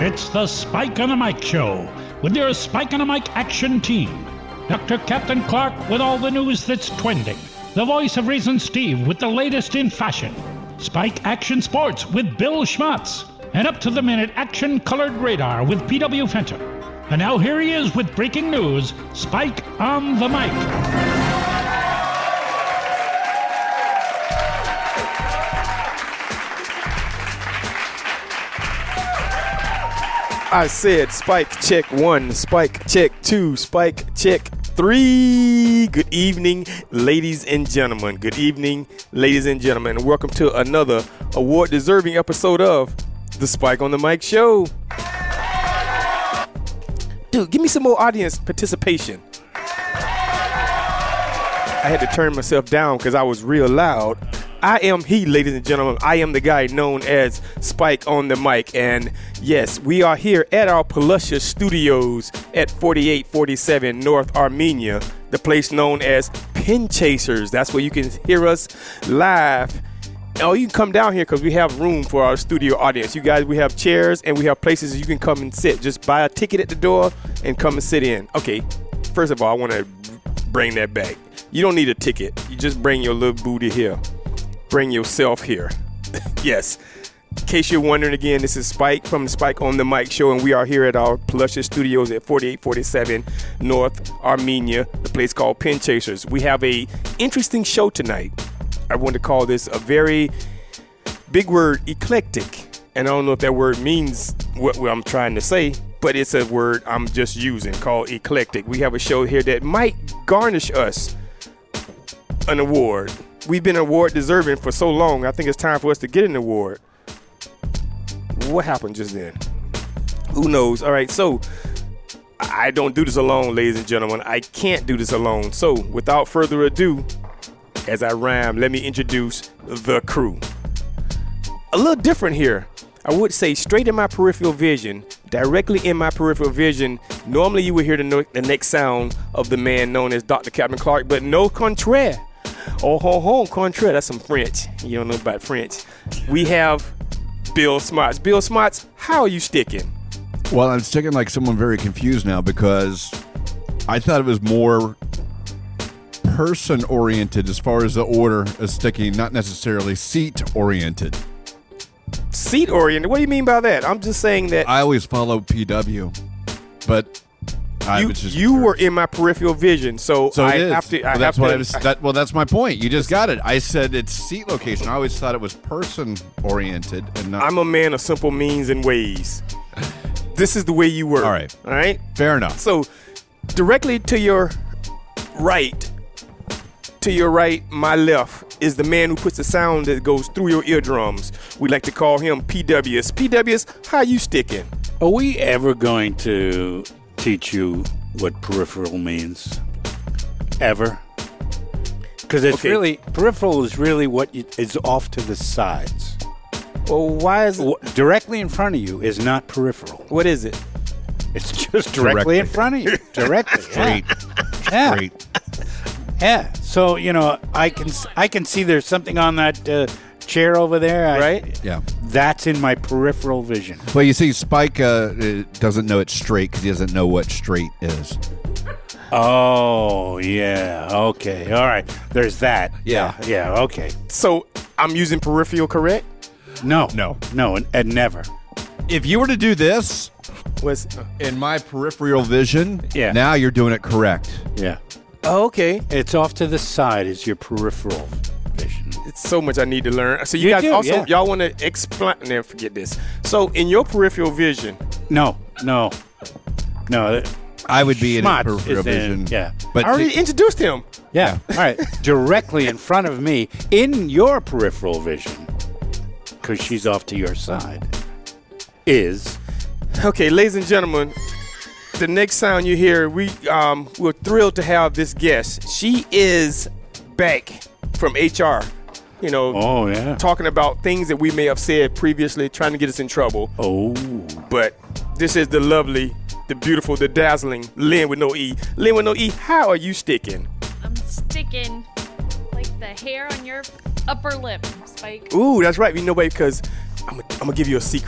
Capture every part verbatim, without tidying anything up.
It's the Spike on the Mic Show with your Spike on the Mic action team. Doctor Captain Clark with all the news that's trending. The voice of reason Steve with the latest in fashion. Spike Action Sports with Bill Schmatz. And up-to-the-minute action-colored radar with P W Fenton. And now here he is with breaking news, Spike on the Mic. I said Spike check one, Spike check two, Spike check three. Good evening, ladies and gentlemen. Good evening, ladies and gentlemen. And welcome to another award-deserving episode of the Spike on the Mic Show. Dude, give me some more audience participation. I had to turn myself down because I was real loud. I am he, ladies and gentlemen. I am the guy known as Spike on the Mic. And yes, we are here at our Palusha Studios at forty-eight forty-seven North Armenia, the place known as Pin Chasers. That's where you can hear us live. Oh, you can come down here because we have room for our studio audience. You guys, we have chairs and we have places you can come and sit. Just buy a ticket at the door and come and sit in. Okay, first of all, I want to bring that back. You don't need a ticket. You just bring your little booty here. Bring yourself here. Yes. In case you're wondering again, this is Spike from the Spike on the Mic Show, and we are here at our Palusha Studios at forty-eight forty-seven North Armenia, the place called Pin Chasers. We have a interesting show tonight. I want to call this a very big word, eclectic. And I don't know if that word means what I'm trying to say, but it's a word I'm just using called eclectic. We have a show here that might garnish us an award. We've been award deserving for so long. I think it's time for us to get an award. What happened just then? Who knows? All right, so I don't do this alone, ladies and gentlemen. I can't do this alone. So without further ado, as I rhyme, let me introduce the crew. A little different here. I would say straight in my peripheral vision, directly in my peripheral vision. Normally you would hear the, no- the next sound of the man known as Doctor Captain Clark, but no contraire. Oh, ho, ho, contraire. That's some French. You don't know about French. We have Bill Schmatz. Bill Schmatz, how are you sticking? Well, I'm sticking like someone very confused now because I thought it was more person-oriented as far as the order is sticking, not necessarily seat-oriented. Seat-oriented? What do you mean by that? I'm just saying that I always follow P W, but I you, was just you were in my peripheral vision, so, so I it is. have to. I well, have that's to. what I was. I, That, well, that's my point. You just got it. I said it's seat location. I always thought it was person-oriented and not. I'm a man of simple means and ways. This is the way you work. All right. All right. Fair enough. So, directly to your right, to your right, my left, is the man who puts the sound that goes through your eardrums. We like to call him P W S. P W S, how you sticking? Are we ever going to teach you what peripheral means? Ever? Because it's Okay. really, peripheral is really what you, is off to the sides. Well, why is it? Wh- Directly in front of you is not peripheral. What is it? It's just directly, Directly. in front of you. Directly. Straight. Yeah. Straight. Yeah. So, you know, I can s- I can see there's something on that uh, chair over there. I- Right? Yeah. That's in my peripheral vision. Well, you see, Spike uh, uh, doesn't know it's straight because he doesn't know what straight is. Oh, yeah. Okay. All right. There's that. Yeah. Yeah. yeah, Okay. So, I'm using peripheral, correct? No. No. No, and, and never. If you were to do this Was in my peripheral vision, Yeah. now you're doing it correct. Yeah. oh, okay. It's off to the side is your peripheral vision. It's so much I need to learn. So, you, You guys do, also, yeah. y'all want to explain? Never forget this. So, in your peripheral vision, No, no, no. I would be in a Schmatz peripheral is in- vision. yeah. But I already to- introduced him. Yeah. All right. Directly in front of me in your peripheral vision, because she's off to your side, is Okay, ladies and gentlemen, the next sound you hear, we um we're thrilled to have this guest. She is back from H R. You know, oh yeah. talking about things that we may have said previously, trying to get us in trouble. Oh. But this is the lovely, the beautiful, the dazzling Lynn with no E. Lynn with no E, how are you sticking? I'm sticking like the hair on your upper lip, Spike. Ooh, that's right. You know, babe, because I'm, I'm going to give you a secret.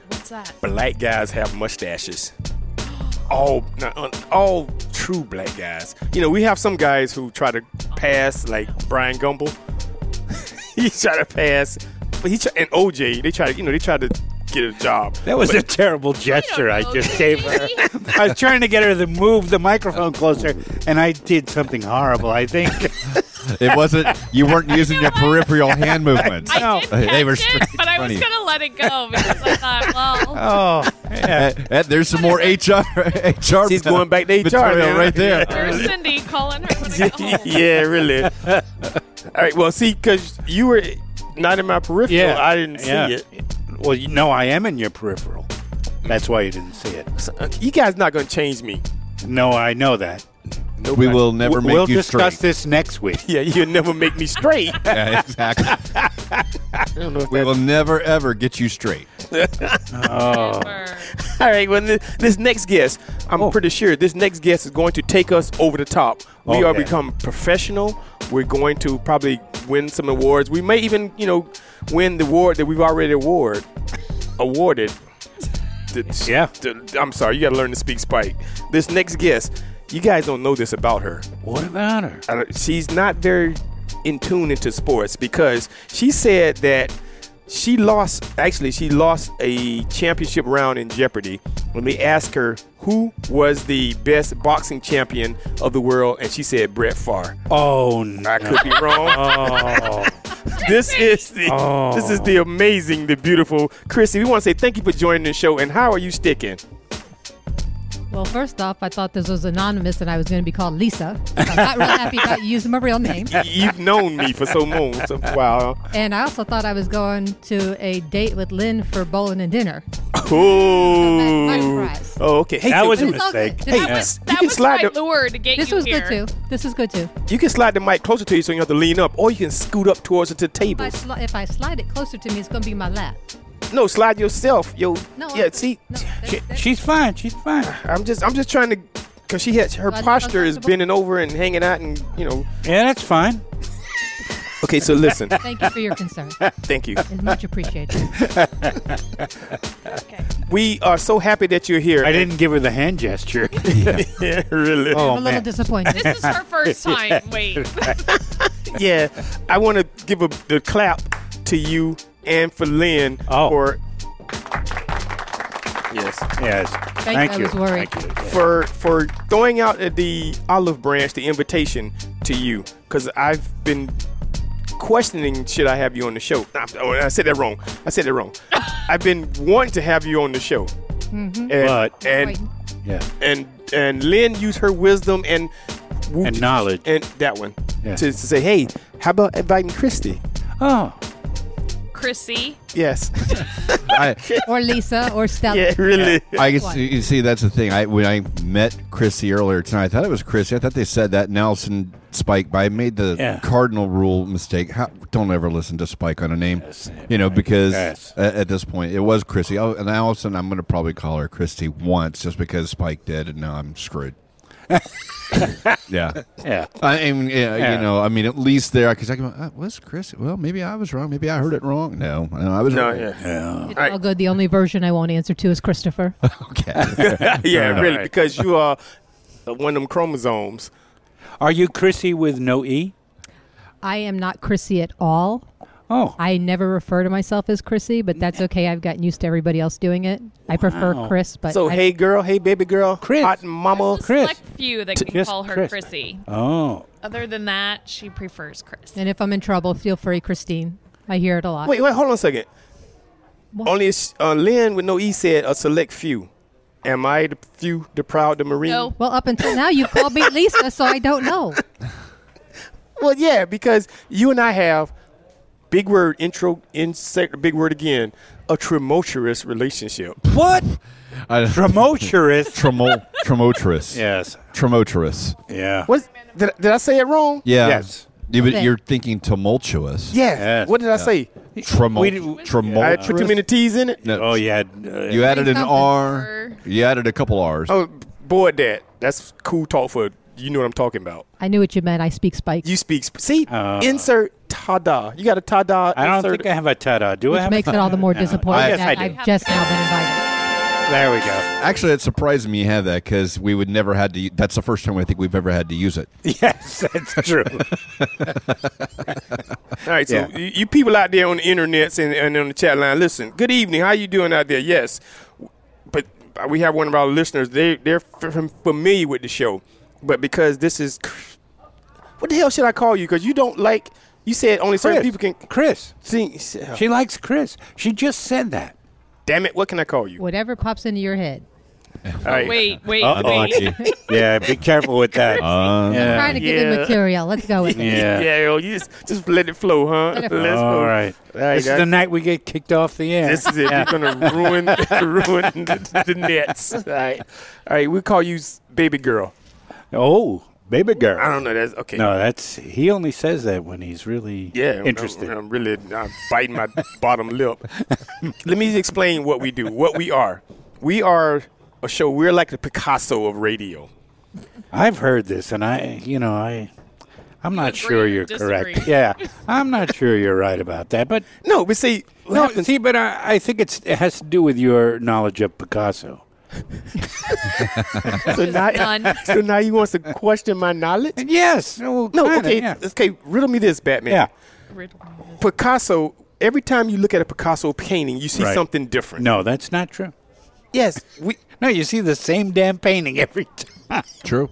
What's that? Black guys have mustaches. All, all true black guys. You know, we have some guys who try to pass, like Brian Gumble. he try to pass, but he try, and O J. They try to, you know, they try to get a job. That was but, a terrible gesture I, know, just gave her. I was trying to get her to move the microphone closer, and I did something horrible, I think. It wasn't. You weren't using your peripheral hand movements. I did they catch were it, straight but I in front was of you. going to let it go because I thought, well, Oh, yeah. Uh, uh, there's some more H R. H R. She's going back to H R material now. right there. there's Cindy calling her when I get home. yeah, really. All right, well, see, because you were not in my peripheral, Yeah. I didn't see Yeah. it. Well, you know I am in your peripheral. That's why you didn't see it. So, uh, you guys not going to change me. No, I know that. We will never W- make we'll you discuss straight. this next week. Yeah, you'll never make me straight. Yeah, exactly. I don't know if We that's- will never ever get you straight. Oh. Never. All right, well, this, this next guest, I'm Oh. pretty sure this next guest is going to take us over the top. We are Okay. become professional. We're going to probably win some awards. We may even, you know, win the award that we've already award awarded. The- Yeah. the- I'm sorry, you got to learn to speak Spike. This next guest, you guys don't know this about her. What about her? Uh, she's not very in tune into sports because she said that she lost, actually, she lost a championship round in Jeopardy when they asked her who was the best boxing champion of the world, and she said Brett Favre. Oh, no. I could be wrong. Oh. This is the Oh. this is the amazing, the beautiful Chrissy. We want to say thank you for joining the show, and how are you sticking? Well, first off, I thought this was anonymous and I was going to be called Lisa. I'm not really happy about you using my real name. You've known me for so long, so wow. And I also thought I was going to a date with Lynn for bowling and dinner. Oh, that's my prize. oh, okay. Hey, That so was a It's all good. mistake. This Hey, was- you That can was slide my the- lure to get This you was here. good too. This is good too. You can slide the mic closer to you so you don't have to lean up, or you can scoot up towards it to the If I, tables. sli- if I slide it closer to me, it's going to be my lap. No, slide yourself. Yo, No, yeah. I'm- See, No, that- She, that- she's fine. She's fine. I'm just, I'm just trying to, cause she has her Glad you posture felt is comfortable. bending over and hanging out, and you know. Yeah, that's fine. Okay, so listen. Thank you for your concern. Thank you. It's much appreciated. Okay. We are so happy that you're here. I didn't give her the hand gesture. Yeah, really. Oh, I'm a little man. disappointed. This is her first time. Wait. Yeah, I want to give a the clap to you and for Lynn Oh. for. Yes. Yes. Thank you, I was worried. Thank you. Yeah. for for throwing out at the olive branch the invitation to you, because I've been questioning should I have you on the show. Nah, oh, I said that wrong. I said that wrong. I've been wanting to have you on the show, and But- and, Waiting. Yeah. and and Lynn used her wisdom and And knowledge. and that one Yeah. to, to say, hey, how about inviting Christy? Oh. Chrissy. Yes. I, Or Lisa or Stella. Yeah, really. I guess What? you see that's the thing. I when I met Chrissy earlier tonight, I thought it was Chrissy. I thought they said that Nelson Spike, but I made the Yeah. cardinal rule mistake. How, don't ever listen to Spike on a name, Yes, you know, right. because Yes. at, at this point it was Chrissy. Oh, and Allison, I'm going to probably call her Christy once just because Spike did, and now I'm screwed. Yeah. Yeah. I mean, yeah, Yeah. you know, I mean, at least there, because I can. Uh, was Chris? Well, maybe I was wrong. Maybe I heard it wrong. No, no I was No, wrong. yeah. Yeah. It's all good. The only version I won't answer to is Christopher. Okay. Yeah, enough. really, because you are one of them chromosomes. Are you Chrissy with no E? I am not Chrissy at all. Oh. I never refer to myself as Chrissy, but that's okay. I've gotten used to everybody else doing it. I prefer Wow. Chris, but So, I, hey, girl, hey, baby girl, Chris. hot mama. There's a Chris. select few that can Just call her Chris. Chrissy. Oh. Other than that, she prefers Chris. and if I'm in trouble, feel free, Christine. I hear it a lot. Wait, wait, hold on a second. What? Only uh, Lynn with no E said a select few. Am I the few, the proud, the marine? No. Well, up until now, you called me Lisa, so I don't know. Well, yeah, because you and I have big word intro, insert big word again, a tumultuous relationship. What? I, Tumultuous. Tremol, tremoterous. Yes. Tremoterous. Yeah. What did, did I say it wrong? Yeah. Yes. You, but Okay. you're thinking tumultuous. Yeah. Yes. What did I say? Tremol, We did- I tumultuous. put too many T's in it. No, Oh, yeah. Uh, you added an Something. R. You added a couple R's. Oh, boy, that. That's cool talk for you know what I'm talking about. I knew what you meant. I speak Spike. You speak. Sp- see, Uh. insert ta-da. You got a ta-da. I don't insert. think I have a ta-da. Do I which have makes a it all the more No. disappointing I guess that I do. I've just now been invited. There we go. Actually, it surprised me you have that because we would never had to. That's the first time I think we've ever had to use it. Yes, that's true. All right, so Yeah. you, you people out there on the internets and, and on the chat line, listen. Good evening. How you doing out there? Yes, but we have one of our listeners. They they're f- familiar with the show, but because this is, what the hell should I call you? Because you don't like. You said only certain Chris. people can Chris. sing. She likes Chris. She just said that. Damn it! What can I call you? Whatever pops into your head. All right. Wait, wait, Uh-oh. wait. Yeah, be careful with that. Uh, yeah. Trying to give Yeah. him material. Let's go with it. Yeah. Yeah, yo, you just, just let it flow, huh? Let it flow. Let's All go. right. All right, This is guys. the night we get kicked off the air. This is it. Yeah. You're gonna ruin ruin the, the nets. All right. All right. We call you s- baby girl. Oh, baby girl. I don't know. That's okay. No, that's he only says that when he's really Yeah, I'm- interested. I'm, I'm really I'm biting my bottom lip. Let me explain what we do. What we are. We are a show. We're like the Picasso of radio. I've heard this, and I, you know, I, I'm not agree sure or you're disagree? correct. Yeah, I'm not sure you're right about that, but No, but see, what no, happens- see, but I, I think it's it has to do with your knowledge of Picasso. so now, None. so now you want to question my knowledge? Yes. Well, No, kinda, okay, Yeah. okay. Riddle me this, Batman. Yeah. Picasso. Every time you look at a Picasso painting, you see Right. something different. No, that's not true. Yes. We. No, you see the same damn painting every time. true.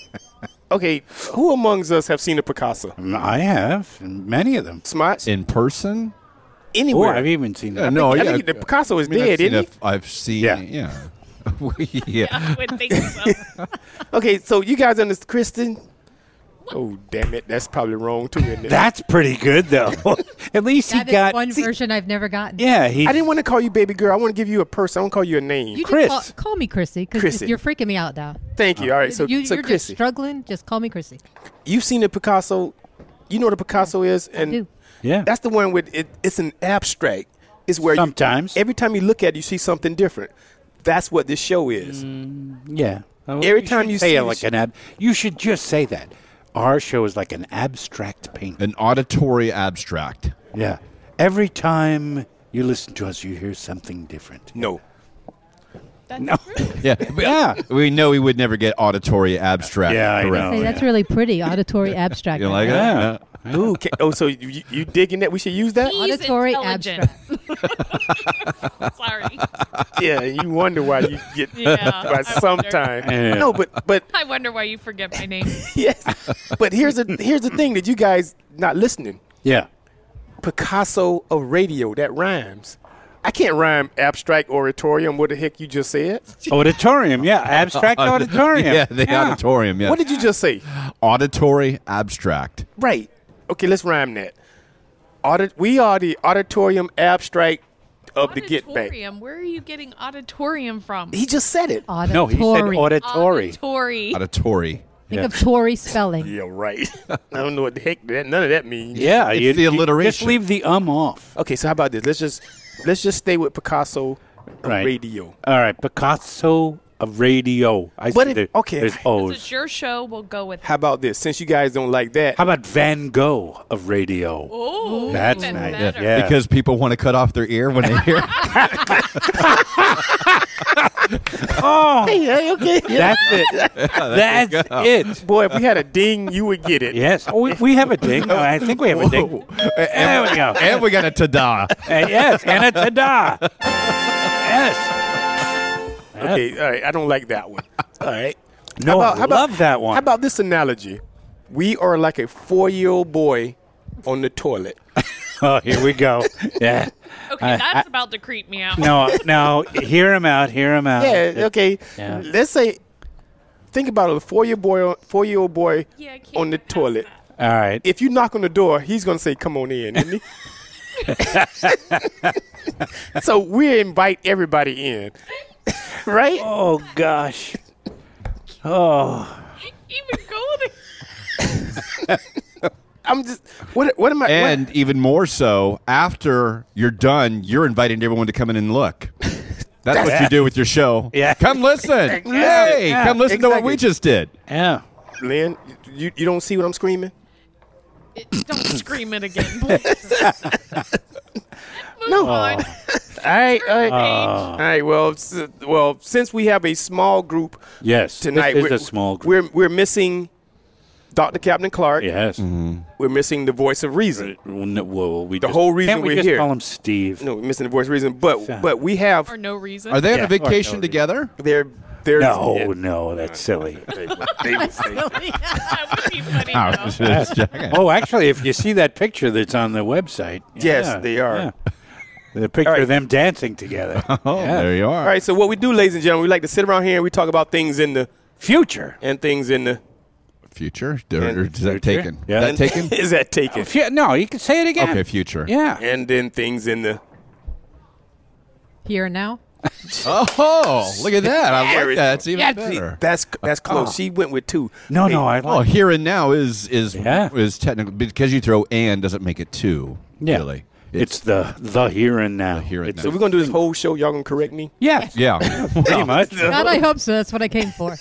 Okay. Who amongst us have seen a Picasso? I have many of them. Smarts. In person? Oh, Anywhere. I've even seen Uh, them. no, I yeah. think the Picasso is I mean, I've dead, seen isn't a- I've seen. Yeah. Yeah. yeah. I would think so. Okay, so you guys understand, Kristen? Oh, damn it. That's probably wrong, too, isn't it? That's pretty good, though. At least he That is got. one see- version I've never gotten. yeah, he. I didn't want to call you baby girl. I want to give you a person. I want to call you a name. You Chris. just call, call me Chrissy because Chrissy. you're freaking me out now. Thank you. All right, so, you, so you're just Chrissy, struggling. Just call me Chrissy. you've seen the Picasso. You know what a Picasso is? And do. yeah. that's the one with it. It's an abstract. It's where you- Sometimes. every time you look at it, you see something different. That's what this show is. Yeah. Well, Every you time should you say see it the like sh- an ab, you should just say that. Our show is like an abstract painting. An auditory abstract. Yeah. Every time you listen to us, you hear something different. No. No. Yeah. Yeah. We know we would never get auditory abstract. Yeah, I correct. know. Hey, Oh, that's yeah. really pretty. Auditory abstract. You right like there. that? Yeah. Ooh, ca- oh, so you, you digging that? We should use that? He's Auditory intelligent. abstract. Sorry. Yeah, you wonder why you get Yeah, by I wonder. sometime. Yeah. No, but but I wonder why you forget my name. yes. But here's the here's the thing that you guys not listening. Yeah. Picasso of radio, that rhymes. I can't rhyme abstract oratorium. What the heck you just said? Auditorium. Yeah. Abstract auditorium. Yeah, the auditorium. Yeah. What did you just say? Auditory abstract. Right. Okay, let's rhyme that. Audit. We are the auditorium abstract of the get back. Auditorium. Where are you getting auditorium from? He just said it. Auditory. No, he said auditory. Auditory. Auditory. Think Yeah. of Tory spelling. Yeah, right. I don't know what the heck that none of that means. Yeah. It's you, the you alliteration. Just leave the um off. Okay, so how about this? Let's just let's just stay with Picasso of Right. radio. All right. Picasso of radio. I But see it- there- okay. There's Since O's. it's your show, we'll go with How about this? Since you guys don't like that, How about Van Gogh of radio? Oh, That's even nice. better. Yeah. Because people want to cut off their ear when they hear. Oh, hey, hey, okay. that's it. That's it. Boy, if we had a ding, you would get it. Yes. Oh, we, we have a ding. I think we have a ding. There we go. And we got a ta-da. Uh, yes, and a ta-da. Yes. Okay, all right. I don't like that one. All right. No, How about- I how about- love that one. How about this analogy? We are like a four-year-old boy on the toilet. Oh, here we go. Yeah. Okay, I- that's about to creep me out. No, no. Hear him out. Hear him out. Yeah. Okay. Yeah. Let's say, think about a four-year boy, four-year-old boy Yeah, I can't on the get past toilet. that. All right. If you knock on the door, he's gonna say, "Come on in," isn't he? So we invite everybody in, right? Oh gosh. Oh. Even go there. I'm just what? What am I? And what, even more so, after you're done, you're inviting everyone to come in and look. That's what you do with your show. Yeah. Come listen. Exactly. Hey, Yeah, come listen to what exactly. we just did. Yeah. Lynn, you you don't see what I'm screaming? It, don't scream it again, please. Move No. on. All right, all right. All All right. Well, s- well, since we have a small group Yes, tonight, this is we're, a small group. We're we're missing Doctor Captain Clark. Yes. We're missing the voice of reason. No, well, we The just, whole reason can't we we're just here. call him Steve? No, we're missing the voice of reason. But Yeah. but we have For no reason. Are they on Yeah. a vacation Or no, together? they're they're No, yeah. no, that's silly. They- they- they- That would be funny, Oh, though. just checking. Oh, actually, if you see that picture that's on the website, Yes, yeah, they are. yeah. The picture All right. of them dancing together. Oh, Yeah. there you are. All right. So what we do, ladies and gentlemen, we like to sit around here and we talk about things in the Future. and things in the. Future? Or, And- or is that Future? taken? Yeah. Is that taken? Is that taken? Fu- no, you can say it again. Okay, future. Yeah. And then things in the. Here and now. Oh, look at that. I There like it that. is. It's even Yeah, better. That's that's close. She went with two. No, Hey, no, I Oh, like. here and now is is Yeah. is technically because you throw and doesn't make it two. Yeah. Really. It's the the here and now. The here and It's So now. we're gonna do this whole show. Y'all gonna correct me? Yes, Yeah. pretty much. God, I hope so. That's what I came for.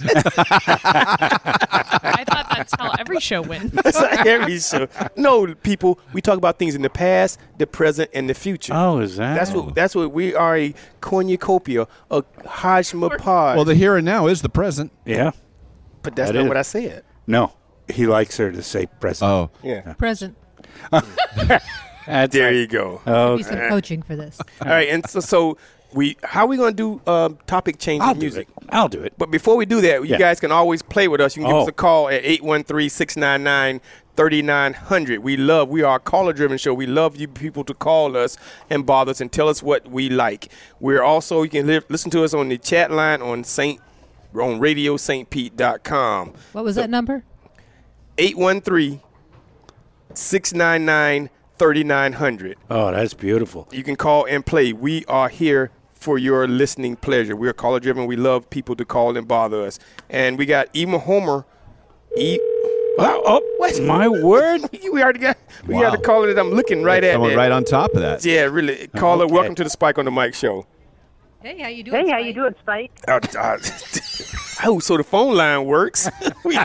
I thought that's how every show went. That's like every show. No, people. We talk about things in the past, the present, and the future. Oh, is that? That's what. That's what we are. A cornucopia, a hodgepodge. Well, the here and now is the present. Yeah. but that's that not is- what I said. No, he likes her to say present. Oh. Yeah. Present. That's There right. you go. Oh, Need some coaching for this. All right, and so, so we how we gonna do um, topic change I'll in do music? it. I'll do it. But before we do that, you Yeah. guys can always play with us. You can give Oh. us a call at eight one three, six nine nine, three nine zero zero. We love, we are a caller-driven show. We love you people to call us and bother us and tell us what we like. We're also, you can li- listen to us on the chat line on Saint on radio st pete dot com. What was that number? eight one three, six nine nine, three nine zero zero. Oh, that's beautiful. You can call and play. We are here for your listening pleasure. We're caller driven. We love people to call and bother us. And we got Ema Homer. E- Oh, oh, What? my word. we already got we Wow. got a caller that I'm looking right at. Someone there. right on top of that. Yeah, really. Caller, Okay. welcome to the Spike on the Mic show. Hey, how you doing? Hey, how you doing, Spike? Uh, uh, oh, so the phone line works. We-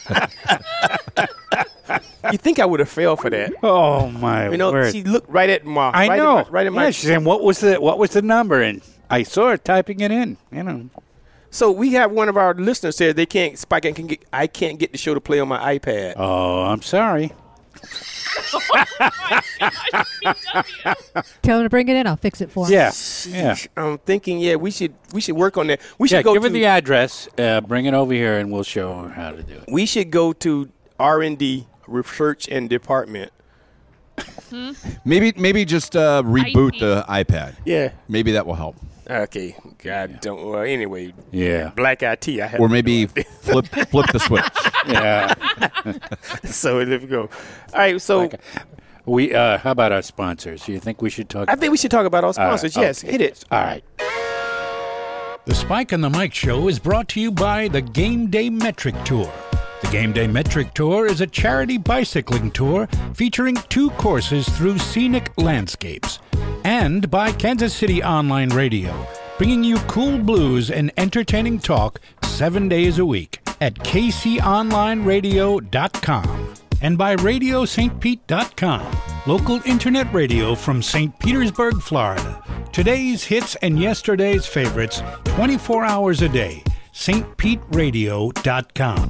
you think I would have failed for that? Oh my You know, word. she looked right at my. I right know. At my, right at my. yeah, she's saying what was the what was the number, and I saw her typing it in. You know. So we have one of our listeners said they can't. Spike, I can get. I can't get the show to play on my iPad. Oh, I'm sorry. Tell him to bring it in. I'll fix it for him. Yeah. Yeah. I'm thinking, yeah, we should we should work on that. We should Yeah. go Give to her the address. Uh, bring it over here, and we'll show her how to do it. we should go to R and D research and department. Maybe maybe just uh, reboot I T. the iPad. Yeah. Maybe that will help. Okay. God don't. Well, anyway, Yeah. Black I T. I have. Or maybe flip flip the switch. Yeah. So there we go. All right. So we. Uh, how about our sponsors? You think we should talk? I think we should talk about our All right, sponsors. Yes, okay. hit it. All right. The Spike on the Mic show is brought to you by the Game Day Metric Tour. The Game Day Metric Tour is a charity bicycling tour featuring two courses through scenic landscapes. And by Kansas City Online Radio, bringing you cool blues and entertaining talk seven days a week at k c online radio dot com. And by radio st pete dot com, local internet radio from Saint Petersburg, Florida. Today's hits and yesterday's favorites, twenty-four hours a day. st pete radio dot com.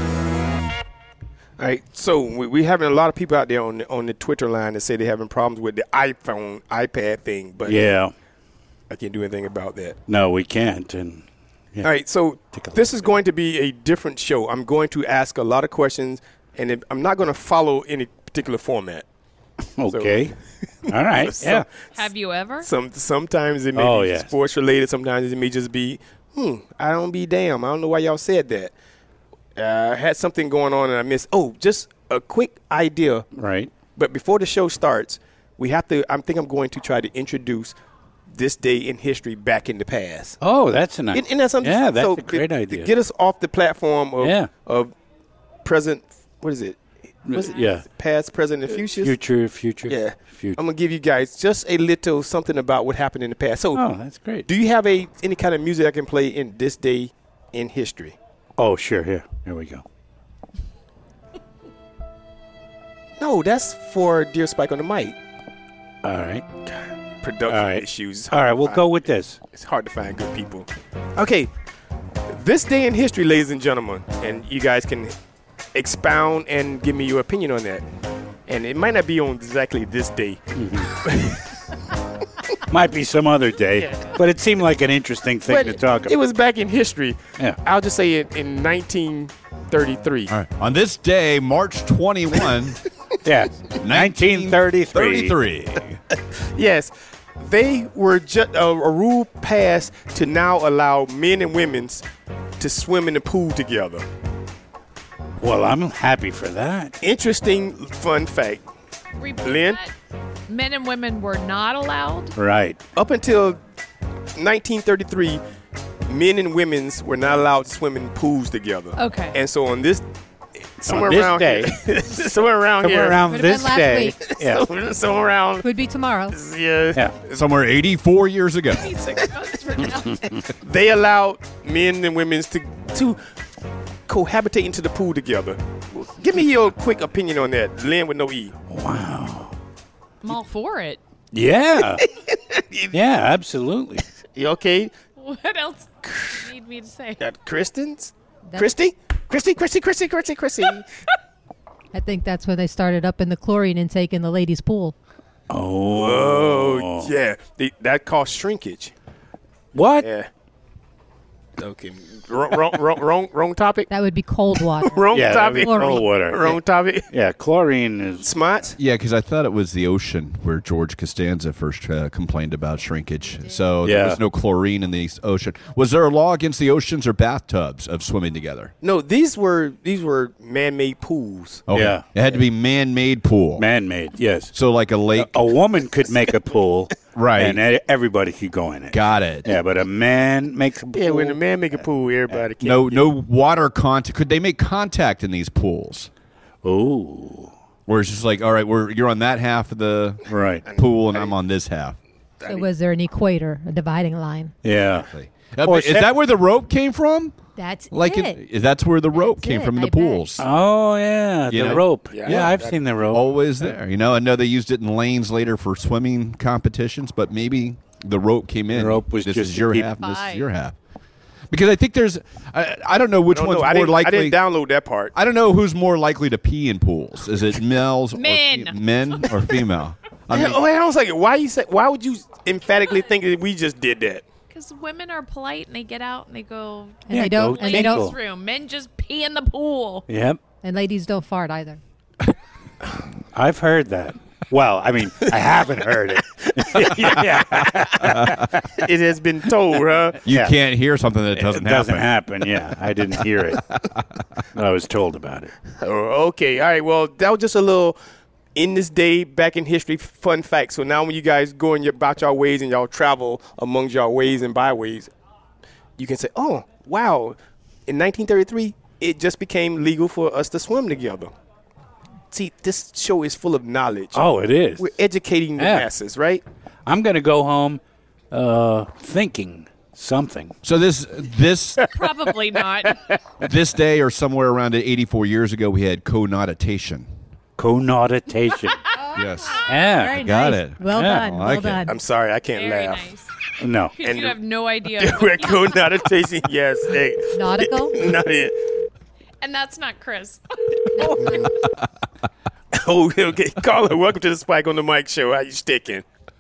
All right. So we we having a lot of people out there on the, on the Twitter line that say they're having problems with the iPhone, iPad thing, but Yeah. I can't do anything about that. No, we can't. And yeah. All right, so Take a this look is at going to be a different show. I'm going to ask a lot of questions, and it, I'm not going to follow any particular format. Okay. All right. So- Yeah. Have you ever? Some sometimes it may Oh, be yes. sports related. Sometimes it may just be, hmm, I don't be damn. I don't know why y'all said that. Uh, I had something going on and I missed. Oh, just a quick idea. Right. But before the show starts, we have to. I think I'm going to try to introduce this day in history back in the past. Oh, that's a nice. And, and that's something. yeah, that's so a great to, idea. To get us off the platform of Yeah. of present. What is it? What's it? Yeah. Past, present, and future. Future, future. Yeah. Future. I'm gonna give you guys just a little something about what happened in the past. So, Oh, that's great. do you have a any kind of music I can play in this day in history? Oh, sure. Here. Here we go. No, that's for Dear Spike on the Mic. All right. Production All right. issues. All right, we'll go with this. It's hard to find good people. Okay, this day in history, ladies and gentlemen, and you guys can expound and give me your opinion on that. And it might not be on exactly this day. Might be some other day, but it seemed like an interesting thing But to talk about. it was back in history. Yeah. I'll just say it in nineteen thirty-three. All right. On this day, March twenty-first, yeah, nineteen thirty-three. thirty-three. Yes, they were just uh, a rule passed to now allow men and women to swim in the pool together. Well, I'm happy for that. Interesting fun fact. Repeat Lynn? that. Men and women were not allowed. Right. Up until nineteen thirty-three, men and women were not allowed to swim in pools together. Okay. And so on this, somewhere this around day. here, somewhere around Somewhere here, around Would've been this last day. week. Yeah. somewhere, somewhere around, Could be tomorrow. yeah, Yeah. Somewhere eighty-four years ago. Six months from now. they allowed men and women to to cohabitate into the pool together. Give me your quick opinion on that, Lynn with no E. Wow. I'm all for it. Yeah. yeah, absolutely. You okay? What else do you need me to say? Got Kristens? That- Christy? Christy, Christy, Christy, Christy, Christy. I think that's when they started up in the chlorine intake in the ladies' pool. Oh. Oh, yeah. The, that caused shrinkage. What? Yeah. Okay. Wrong, wrong, wrong, wrong, wrong topic? That would be cold water. Wrong Yeah, that'd be topic? cold water. Wrong topic? Yeah, chlorine is. Smarts? Yeah, because I thought it was the ocean where George Costanza first uh, complained about shrinkage. So Yeah. there was no chlorine in the ocean. Was there a law against the oceans or bathtubs of swimming together? No, these were these were man-made pools. Okay. Yeah. It had to be man-made pool. Man-made, yes. So like a lake. A woman could make a pool, Right. and e- everybody could go in it. Got it. Yeah, but a man makes a pool. Yeah, when a man make a pool, everybody can. No, no water contact. Could they make contact in these pools? Ooh, Where it's just like, all right, we're you're on that half of the right. pool, and I'm on this half. So was there an equator, a dividing line? Yeah. Uh, Or is sep- that where the rope came from? That's Like it. it, that's where the rope That's came it, from in I the bet. pools. Oh, yeah, You the know? rope. Yeah, Yeah, I've that- seen the rope. Always there. You know, I know they used it in lanes later for swimming competitions, but maybe the rope came in. The rope was this just is to your keep- half, and this is Fine. your half. Because I think there's, I, I don't know which I don't one's know. I more didn't, likely. I didn't download that part. I don't know who's more likely to pee in pools. Is it males, Men. or fe- men, or female? I mean, oh, wait, I was like, why you say? Why would you emphatically think that we just did that? Because women are polite and they get out and they go And Yeah, they don't. go And they tinkle. don't. ladies' room. Men just pee in the pool. Yep, And ladies don't fart either. I've heard that. Well, I mean, I haven't heard it. yeah, It has been told, huh? you yeah. can't hear something that doesn't it doesn't happen. happen. Yeah, I didn't hear it. But I was told about it. Oh, okay, all right. Well, that was just a little in this day back in history fun fact. So now when you guys go in your, about your ways and y'all travel amongst your ways and byways, you can say, "Oh, wow! In nineteen thirty-three, it just became legal for us to swim together." See, this show is full of knowledge. Oh, it is. We're educating the Yeah. masses, right? I'm going to go home uh, thinking something. So this this Probably not. this day or somewhere around eighty-four years ago, we had connotation. Connotation. Yes. Yeah. Very got nice. it. Well Yeah, done. I Well like it. done. I'm sorry, I can't Very laugh. nice. No. Because And- you have no idea. We're connotation, yes. Hey. Nautical? Not it. And that's not Chris. Oh, okay. Caller, welcome to the Spike on the Mic show. How you sticking?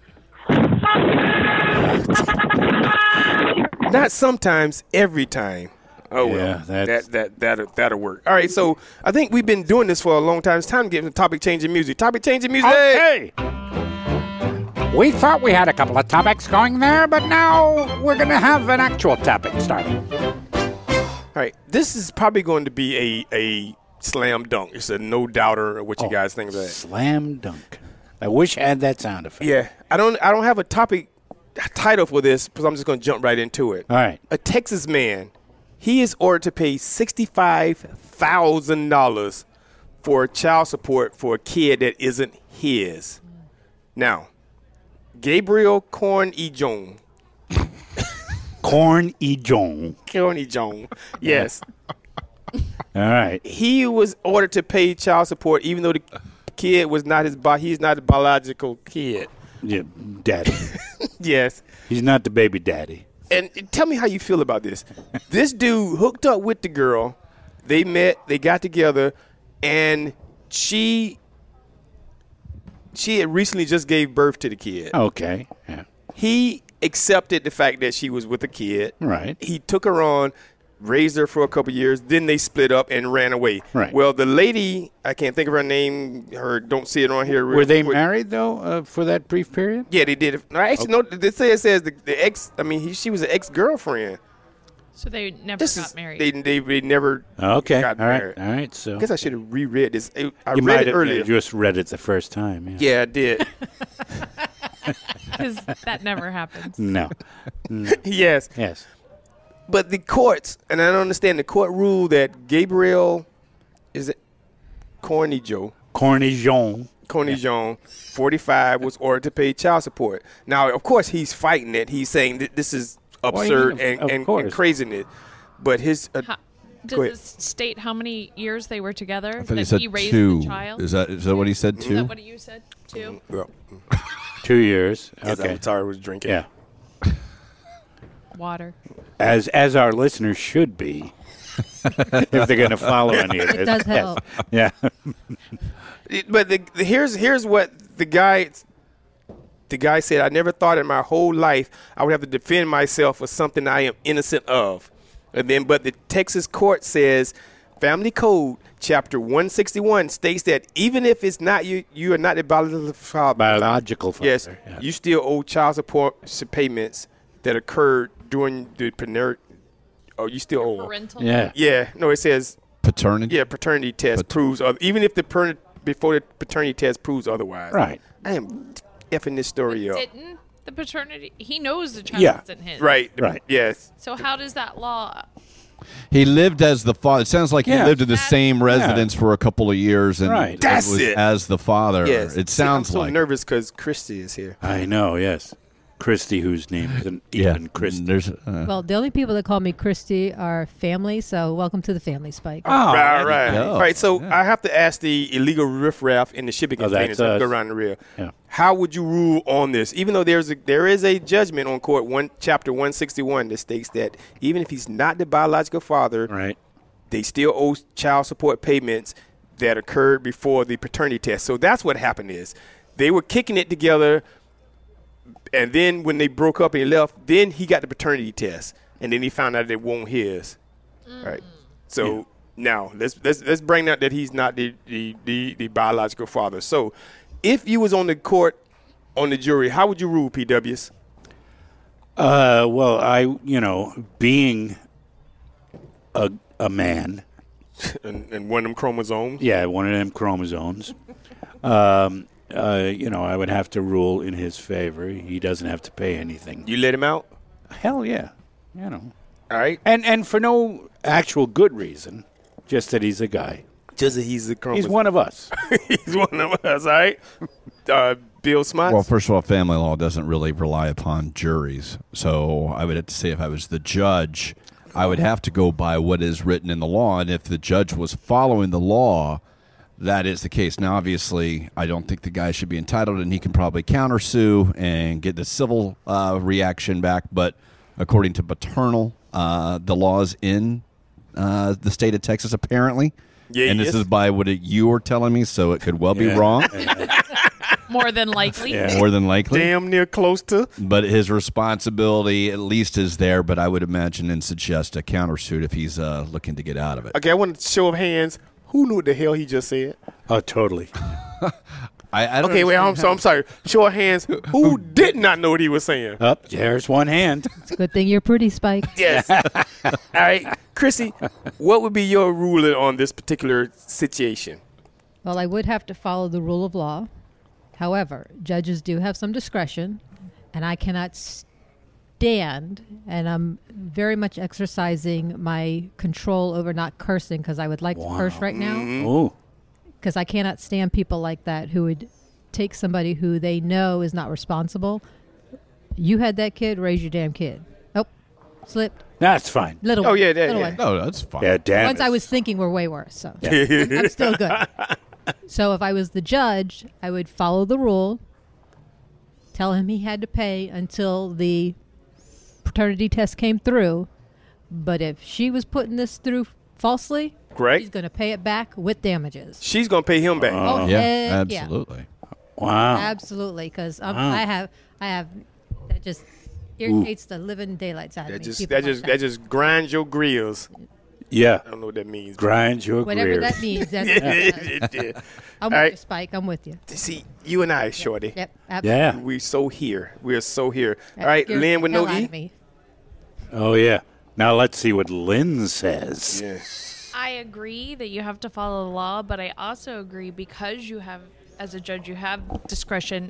Not sometimes, every time. Oh, well. Yeah, that's- that, that, that'll, that'll work. All right, so I think we've been doing this for a long time. It's time to get into topic changing music. Topic changing music. Okay. We thought we had a couple of topics going there, but now we're going to have an actual topic started. All right, this is probably going to be a, a slam dunk. It's a no doubter. What you guys think of that? Slam dunk. I wish I had that sound effect. Yeah, I don't. I don't have a topic title for this, because I'm just going to jump right into it. All right. A Texas man, he is ordered to pay sixty-five thousand dollars for child support for a kid that isn't his. Now, Gabriel Corn E. Jong. Corn E. Jong. Corn E. Jong. Yes. All right. He was ordered to pay child support even though the kid was not his bi- he's not a biological kid. Yeah, daddy. Yes. He's not the baby daddy. And tell me how you feel about this. This dude hooked up with the girl. They met, they got together, and she she had recently just gave birth to the kid. Okay. Yeah. He accepted the fact that she was with a kid. Right. He took her on, raised her for a couple years, then they split up and ran away. Right. Well, the lady, I can't think of her name, her don't see it on here. real Were they quick. married, though, uh, for that brief period? Yeah, they did. No, actually, no, it says, it says the, the ex, I mean, he, she was an ex-girlfriend. So they never This got is, married. they, they, they never Okay. got All right. married. All right. So I guess I should have reread this. I, I you read might it have earlier. just read it the first time. Yeah. Yeah, I did. Because that never happens. No. Yes. Yes. But the courts, and I don't understand, the court ruled that Gabriel, is it Corny Joe? Corny Jean. Corny Joan, forty-five, was ordered to pay child support. Now, of course, he's fighting it. He's saying that this is absurd of- and, of and, course. and craziness. But his uh, How, Go does ahead. this state how many years they were together? I thought that he said he raised two. the child? Is that is that what he said? Is Two. that what you said? Two? well, Two years. as Okay. Avatar was drinking. Yeah. Water. As as our listeners should be, if they're going to follow any of this. It does Yes. help. Yeah. It- But the, the, here's here's what the guy the guy said. I never thought in my whole life I would have to defend myself for something I am innocent of. And then, but the Texas court says, Family Code Chapter one sixty-one states that even if it's not you, you are not the biological father. Biological father. Yes, yeah. you still owe child support s- payments that occurred during the paner. Oh, you still owe. 'em. Parental. Yeah. Yeah, no, it says Paternity. yeah, paternity test Pat- proves oth- even if the per- before the paternity test proves otherwise. Right. I am effing this story up. Didn't the paternity? He knows the child Yeah. isn't his. Right. Right. Yes. So how does that law? He lived as the father. It sounds like Yeah. he lived in the That- same residence for a couple of years, and Right. it That's was it. as the father. Yes. It See, sounds I'm so like. nervous because Christy is here. I know, yes. Christy, whose name isn't Yeah. even Christy. There's. Uh, Well, the only people that call me Christy are family, so welcome to the family, Spike. Oh, right, right. go. All right, so Yeah. I have to ask the illegal riffraff in the shipping Oh, containers that's that us. go around the rear. Yeah. How would you rule on this? Even though there's a, there is a judgment on court one chapter one sixty-one that states that even if he's not the biological father, Right. they still owe child support payments that occurred before the paternity test. So that's what happened is they were kicking it together, and then when they broke up and he left, then he got the paternity test, and then he found out it wasn't his. Right. So now let's let's let's bring out that he's not the, the, the, the biological father. So if you was on the court on the jury, how would you rule, P Ws? Uh, well, I, you know, being a a man, And, and one of them chromosomes? yeah, one of them chromosomes, um, uh, you know, I would have to rule in his favor. He doesn't have to pay anything. You let him out? Hell yeah, you know, All right. and and for no actual good reason, just that he's a guy. Just that he's the chromosome. He's one of us. He's one of us, all right? Uh, Bill Smots? Well, first of all, family law doesn't really rely upon juries. So I would have to say if I was the judge, I would have to go by what is written in the law. And if the judge was following the law, that is the case. Now, obviously, I don't think the guy should be entitled, and he can probably countersue and get the civil uh, reaction back. But according to paternal, uh, the laws in uh, the state of Texas, apparently, Yeah, and this yes. is by what it, you are telling me, so it could well be Yeah. wrong, More than likely. Yeah. more than likely. Damn near close to. But his responsibility at least is there, but I would imagine and suggest a countersuit if he's uh, looking to get out of it. Okay, I want a show of hands. Who knew what the hell he just said? Oh, totally. I, I don't Okay, wait, I'm, understand so, I'm sorry. Show of hands. Who did not know what he was saying? Up there's one hand. It's a good thing you're pretty, Spike. Yes. All right. Chrissy, what would be your ruling on this particular situation? Well, I would have to follow the rule of law. However, judges do have some discretion, and I cannot stand, and I'm very much exercising my control over not cursing because I would like to curse right now. Oh, Because I cannot stand people like that who would take somebody who they know is not responsible. You had that kid, raise your damn kid. Oh, slipped. that's fine. Little Oh, one. yeah, that- Little yeah. one. No, that's fine. Yeah, damn Ones it. I was thinking were way worse, so I'm still good. So if I was the judge, I would follow the rule, tell him he had to pay until the paternity test came through. But if she was putting this through falsely, Great. she's going to pay it back with damages. She's gonna pay him back. Oh, Yeah, heck yeah. absolutely. Wow. Absolutely, because Wow. I have, I have, that just irritates the living daylights out of that me. just people that like just that just grinds your grills. Yeah. I don't know what that means. Grind your Whatever gears. that means. That's what it does. Yeah. I'm with All right. you, Spike. I'm with you. See, you and I, Shorty. Yep. Absolutely. Yeah. We so here. We are so here. That All right, scares Lynn the with no hell out E. of me. Oh, yeah. Now let's see what Lynn says. Yeah. I agree that you have to follow the law, but I also agree because you have, as a judge, you have discretion.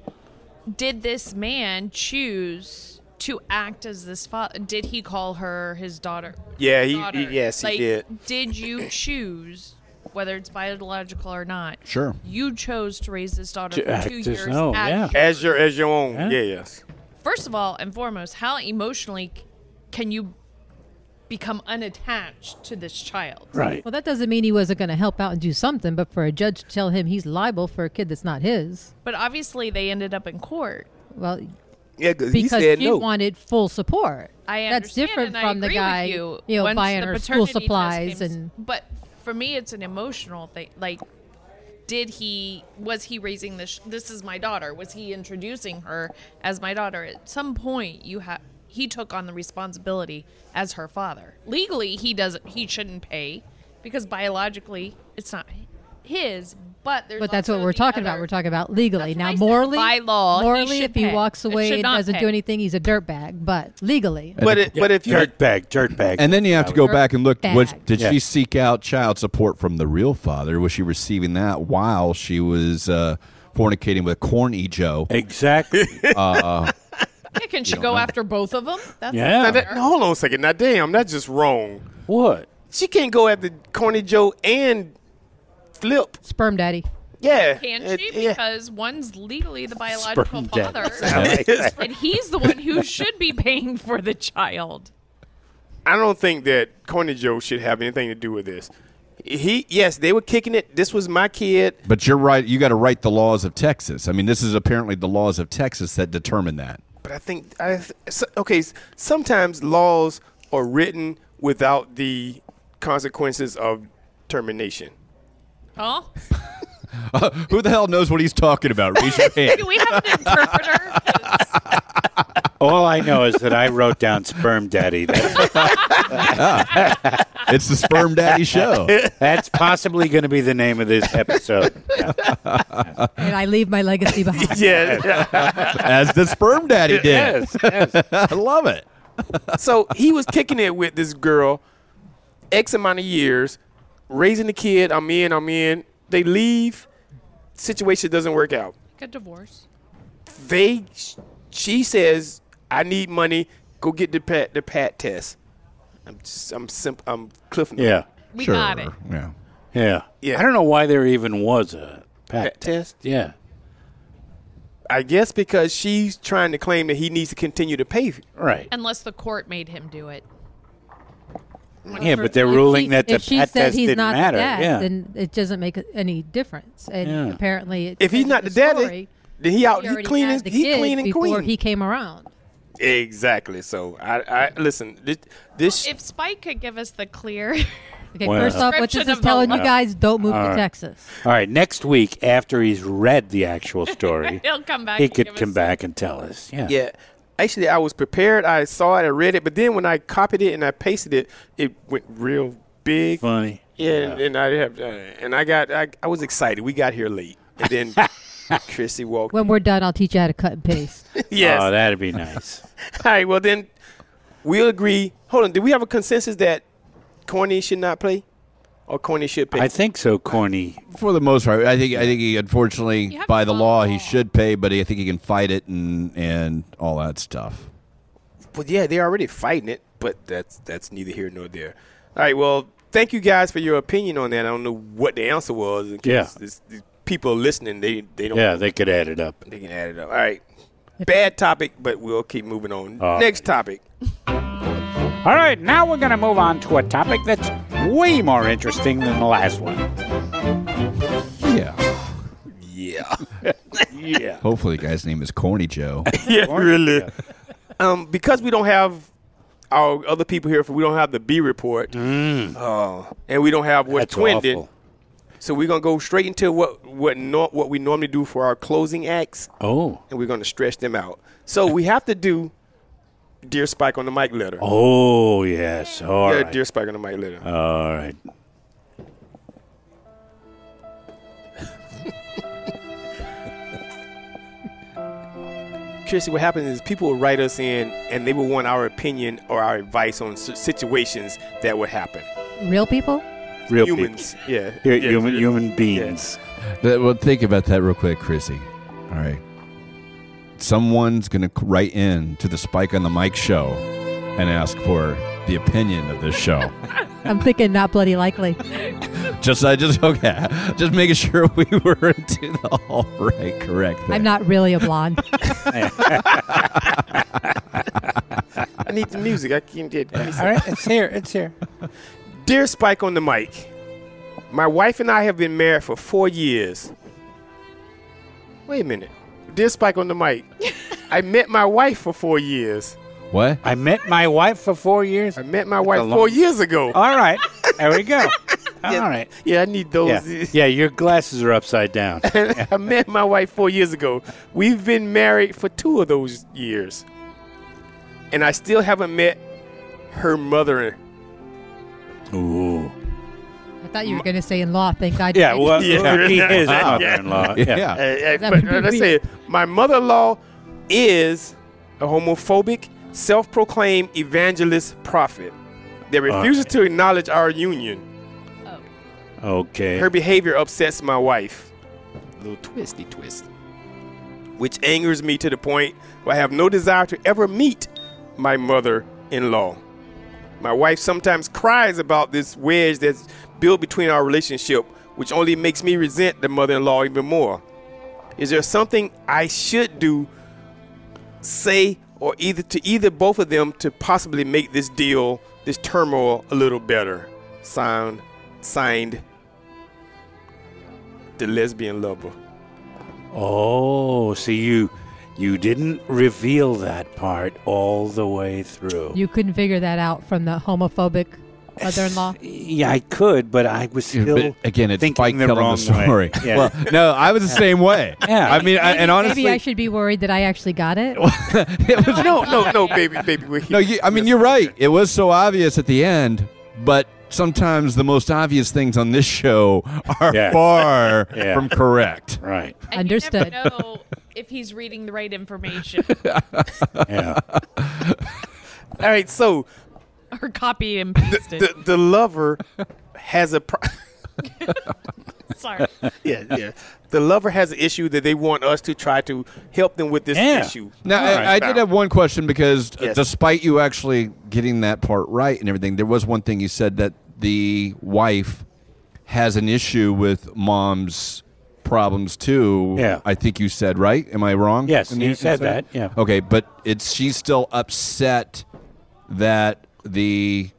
Did this man choose to act as this father? Did he call her his daughter? Yeah, he, daughter? he yes, he Like, did. Did you choose, whether it's biological or not? Sure. You chose to raise this daughter To for act two as- years. no, at yeah. As your as your own. Yeah. Yeah, yes. First of all and foremost, how emotionally c- can you become unattached to this child? Right. Well, that doesn't mean he wasn't going to help out and do something, but for a judge to tell him he's liable for a kid that's not his, But obviously, they ended up in court. well, Yeah, because he because said she no. wanted full support. I That's understand, different and I from the agree guy, with you. you know, Once buying the her school paternity test supplies came- and. But for me, it's an emotional thing. Like, did he? Was he raising this? This is my daughter. Was he introducing her as my daughter? At some point, you have. He took on the responsibility as her father. Legally, he doesn't. He shouldn't pay because biologically, it's not his. But there's But that's also what we're the talking other- about. We're talking about legally. That's Now, what I said. morally, By law, he morally, should if he pay. walks It away should and not doesn't pay. do anything, he's a dirtbag. But legally, But it, but if you Dirtbag, dirtbag. And then you have to go Dirt back and look. Was, bag. did Yeah. she seek out child support from the real father? Was she receiving that while she was uh, fornicating with Corny Joe? Exactly. Uh, Yeah, can she go after both of them? That's Yeah. now fair. that, hold on a second. Now, damn, that's just wrong. What? She can't go after Corny Joe and Flip. sperm daddy. Yeah. Can It- she? yeah. Because one's legally the biological Sperm daddy. father, I like that. and he's the one who should be paying for the child. I don't think that Corny Joe should have anything to do with this. He, yes, they were kicking it. This was my kid. but you're right. You got to write the laws of Texas. I mean, this is apparently the laws of Texas that determine that. But I think, I, so- okay, s- sometimes laws are written without the consequences of termination. Huh? Who the hell knows what he's talking about? Raise your hand. Do we have an interpreter? 'Cause All I know is that I wrote down sperm daddy. That's, It's the Sperm Daddy Show. that's possibly going to be the name of this episode. Yeah. And I leave my legacy behind. Yeah. As the Sperm Daddy did. Yes, yes. I love it. So he was kicking it with this girl X amount of years, raising the kid. I'm in, I'm in. They leave. Situation doesn't work out. a divorce. They, she says, I need money. Go get the pat, the pat test. I'm just, I'm simp, I'm Cliff. Note. Yeah, We sure. got it. Yeah. yeah. Yeah. I don't know why there even was a pat, Pat test. Yeah. I guess because she's trying to claim that he needs to continue to pay. Right. Unless the court made him do it. Yeah, but they're If ruling she- that the if she pat said test he's didn't not matter. the dad, Yeah. then it doesn't make any difference. And Yeah. apparently, it If he's says not in the daddy, story, then he out. he He already clean had and the he kid clean and before queen. he came around. Exactly. So I, I listen. This, this If Spike could give us the clear, Okay, Well- first off, what Description this is of the telling you law. guys, don't move All to right. Texas. All right. Next week, after he's read the actual story, he'll come back. he and could give come us back and tell us. Yeah. yeah. Actually, I was prepared. I saw it. I read it. But then when I copied it and I pasted it, it went real big. Funny. Yeah, and, and I have, uh, and I got, I, I was excited. We got here late, and then Chrissy walked. When we're done, I'll teach you how to cut and paste. Yes. Oh, that'd be nice. All right. Well, then we'll agree. Hold on. Do we have a consensus that Corny should not play, or Corny should pay? I think so, Corny. For the most part, I think I think he unfortunately You have by to the follow law the he law. should pay, but I think he can fight it and and all that stuff. Well, yeah, they're already fighting it, but that's that's neither here nor there. All right. Well, thank you guys for your opinion on that. I don't know what the answer was. In case Yeah. this, these people listening, they they don't. Yeah, they could add it up. They can add it up. All right. Bad topic, but we'll keep moving on. All Next topic. All right, now we're going to move on to a topic that's way more interesting than the last one. Yeah. Yeah. Hopefully, the guy's name is Corny Joe. Yeah, really. Um, because we don't have our other people here, for we don't have the B report, uh, and we don't have what's That's twinned. awful. So we're gonna go straight into what what no, what we normally do for our closing acts, Oh. and we're gonna stretch them out. So we have to do Dear Spike on the mic letter. Oh, yes. All yeah, right. Dear Spike on the mic letter. All right. Chrissy, what happens is people will write us in, and they will want our opinion or our advice on s- situations that would happen. Real people? Real Humans, yeah, people. Here, yeah, human, yeah. human beings. That- well, think about that real quick, Chrissy. All right. Someone's going to write in to the Spike on the Mic show and ask for the opinion of this show. I'm thinking not bloody likely. just, I just, okay. Just making sure we were into the all right, correct thing. I'm not really a blonde. I need the music. I can't get. All right. It's here. It's here. Dear Spike on the mic, my wife and I have been married for four years. Wait a minute. Dear Spike on the mic, I met my wife for four years. What? I met my wife for four years. I met my wife long- four years ago. All right. There we go. All right. Yeah, I need those. Yeah. Yeah, your glasses are upside down. I met my wife four years ago. We've been married for two of those years. And I still haven't met her mother. Ooh. I thought you were going to say in law. Thank God. Yeah, you well, Yeah. he is Yeah. mother-in-law. Yeah. Yeah. Uh, uh, That but would be uh, let's weird. say my mother-in-law is a homophobic, self-proclaimed evangelist prophet that refuses to acknowledge our union. Okay. Her behavior upsets my wife. A little twisty twist. Which angers me to the point where I have no desire to ever meet my mother-in-law. My wife sometimes cries about this wedge that's built between our relationship, which only makes me resent the mother-in-law even more. Is there something I should do, say, or either to either both of them to possibly make this deal, this turmoil, a little better? Signed, signed, the lesbian lover. Oh, so you you didn't reveal that part all the way through. You couldn't figure that out from the homophobic mother-in-law? Yeah, I could, but I was Yeah, still but again, it's thinking Spike the telling wrong the story. way. Yeah. Well, no, I was the same way. Yeah. I mean, I, Maybe, and honestly, maybe I should be worried that I actually got it. it was, No, no, no, baby, baby. We're no, you, I mean, you're right. It was so obvious at the end, but sometimes the most obvious things on this show are Yeah. far Yeah. from correct. right. And Understood. You never know if he's reading the right information Yeah. All right, so or copy and the, pasted. the, the lover has a pro- Sorry. yeah, yeah. The lover has an issue that they want us to try to help them with this Yeah. issue. Now, All I, right, I did Val. have one question because uh, Yes. despite you actually getting that part right and everything, there was one thing you said that the wife has an issue with mom's problems too. Yeah. I think you said, right? Am I wrong? Yes, in you the- said that, yeah. Okay, but it's she's still upset that the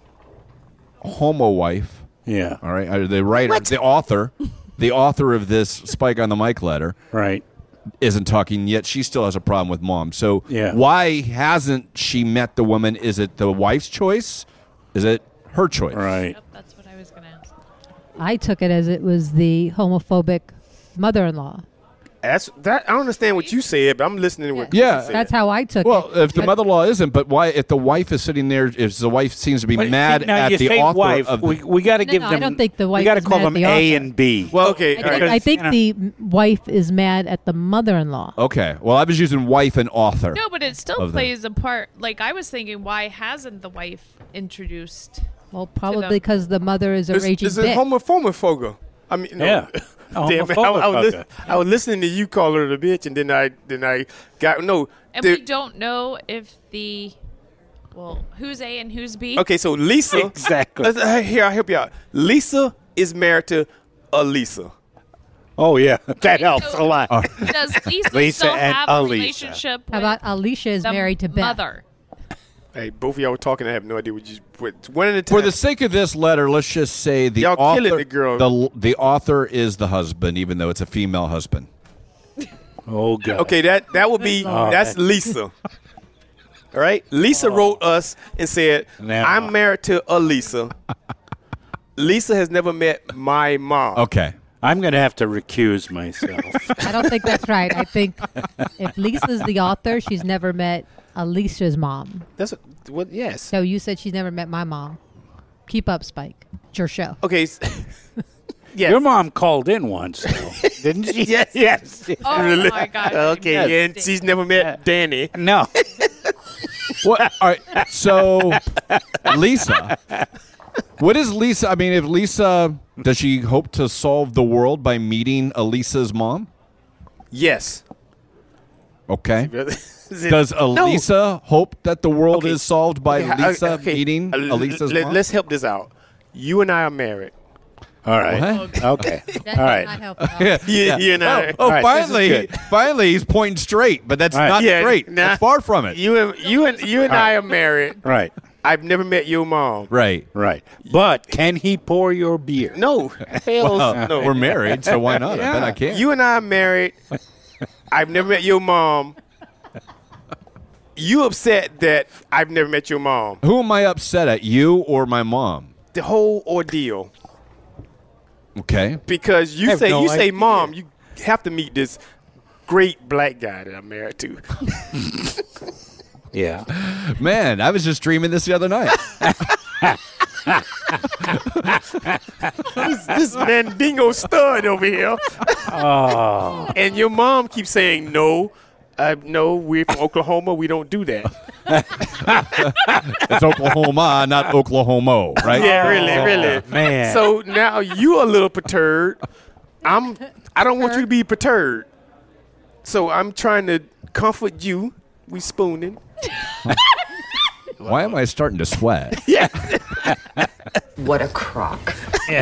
homo wife, Yeah. all right, uh, the writer, the author, the author of this Spike on the Mic letter Right. isn't talking yet. She still has a problem with mom. So Yeah. why hasn't she met the woman? Is it the wife's choice? Is it her choice? Right. Yep, that's what I was going to ask. I took it as it was the homophobic mother-in-law. That's that. I don't understand what you said, but I'm listening to what Yeah. Chrissy said. That's how I took Well, it. if the But- mother-in-law isn't, but why? If the wife is sitting there, if the wife seems to be But mad see, now at you the say author wife, of the, we, we got to No, give no, I them. don't think the wife We got to is call mad at them the A author. and B. well, okay, I all think, right. I think you know. the m- wife is mad at the mother-in-law. okay. Well, I was using wife and author. No, but it still Of them. plays a part. Like, I was thinking, why hasn't the wife introduced? Well, probably them. because the mother is a It's, raging it's a bitch. homophobic. I mean, no. Yeah. A Damn it, I, I, was homophobic. lis- I was listening to you call her the bitch, and then I then I got no. And the- we don't know if the, well, who's A and who's B? okay, so Lisa. Exactly. Let's- uh, here, I'll help you out. Lisa is married to Elisa. Oh, yeah. That helps so- a lot. Does Lisa, Lisa still and have a Elisa. relationship How with about Alicia is the married to Beth? mother? Hey, both of y'all were talking. I have no idea what you. What, one at a time. For the sake of this letter, let's just say the Y'all author, killing the girl. The, the author is the husband, even though it's a female husband. Oh, God. Okay, that that would be Oh, that's that- Lisa. All right, Lisa wrote us and said, Now- "I'm married to Elisa. Lisa has never met my mom." Okay. I'm going to have to recuse myself. I don't think that's right. I think if Lisa's the author, she's never met Alicia's mom. That's what. Yes. So you said she's never met my mom. Keep up, Spike. It's your show. Okay. s- yes. Your mom called in once, though, didn't she? Yes. Yes. Oh my God. Okay, and she's never met Danny. No. What? All right. So, Lisa, what is Lisa? I mean, if Lisa, does she hope to solve the world by meeting Elisa's mom? Yes. Okay. Is it- Does No. Elisa hope that the world Okay. is solved by Okay, Lisa okay. meeting Uh, l- Elisa's let- mom? Let's help this out. You and I are married. All right. What? Okay. That All does right. not help at all. You, you and I. Oh, oh All right, this is finally, good. finally, he's pointing straight, but that's All right. not Yeah, straight. nah. That's far from it. You and you and you and I are married. Right. I've never met your mom. Right. Right. But can he pour your beer? No. Hell Uh, no. We're married, so why not? I bet Yeah. I can. You and I are married. I've never met your mom. You upset that I've never met your mom. Who am I upset at, you or my mom? The whole ordeal. Okay. Because you I have say no you say, idea. Mom, you have to meet this great black guy that I'm married to. Yeah. Man, I was just dreaming this the other night. this, this Mandingo stud over here. Oh. And your mom keeps saying, no, uh, no, we're from Oklahoma. We don't do that. It's Oklahoma, not Oklahoma, right? Yeah, really, really. Man. So now you a little perturbed. I'm. I don't want you to be perturbed. So I'm trying to comfort you. We spooning. Why am I starting to sweat? Yeah. What a crock.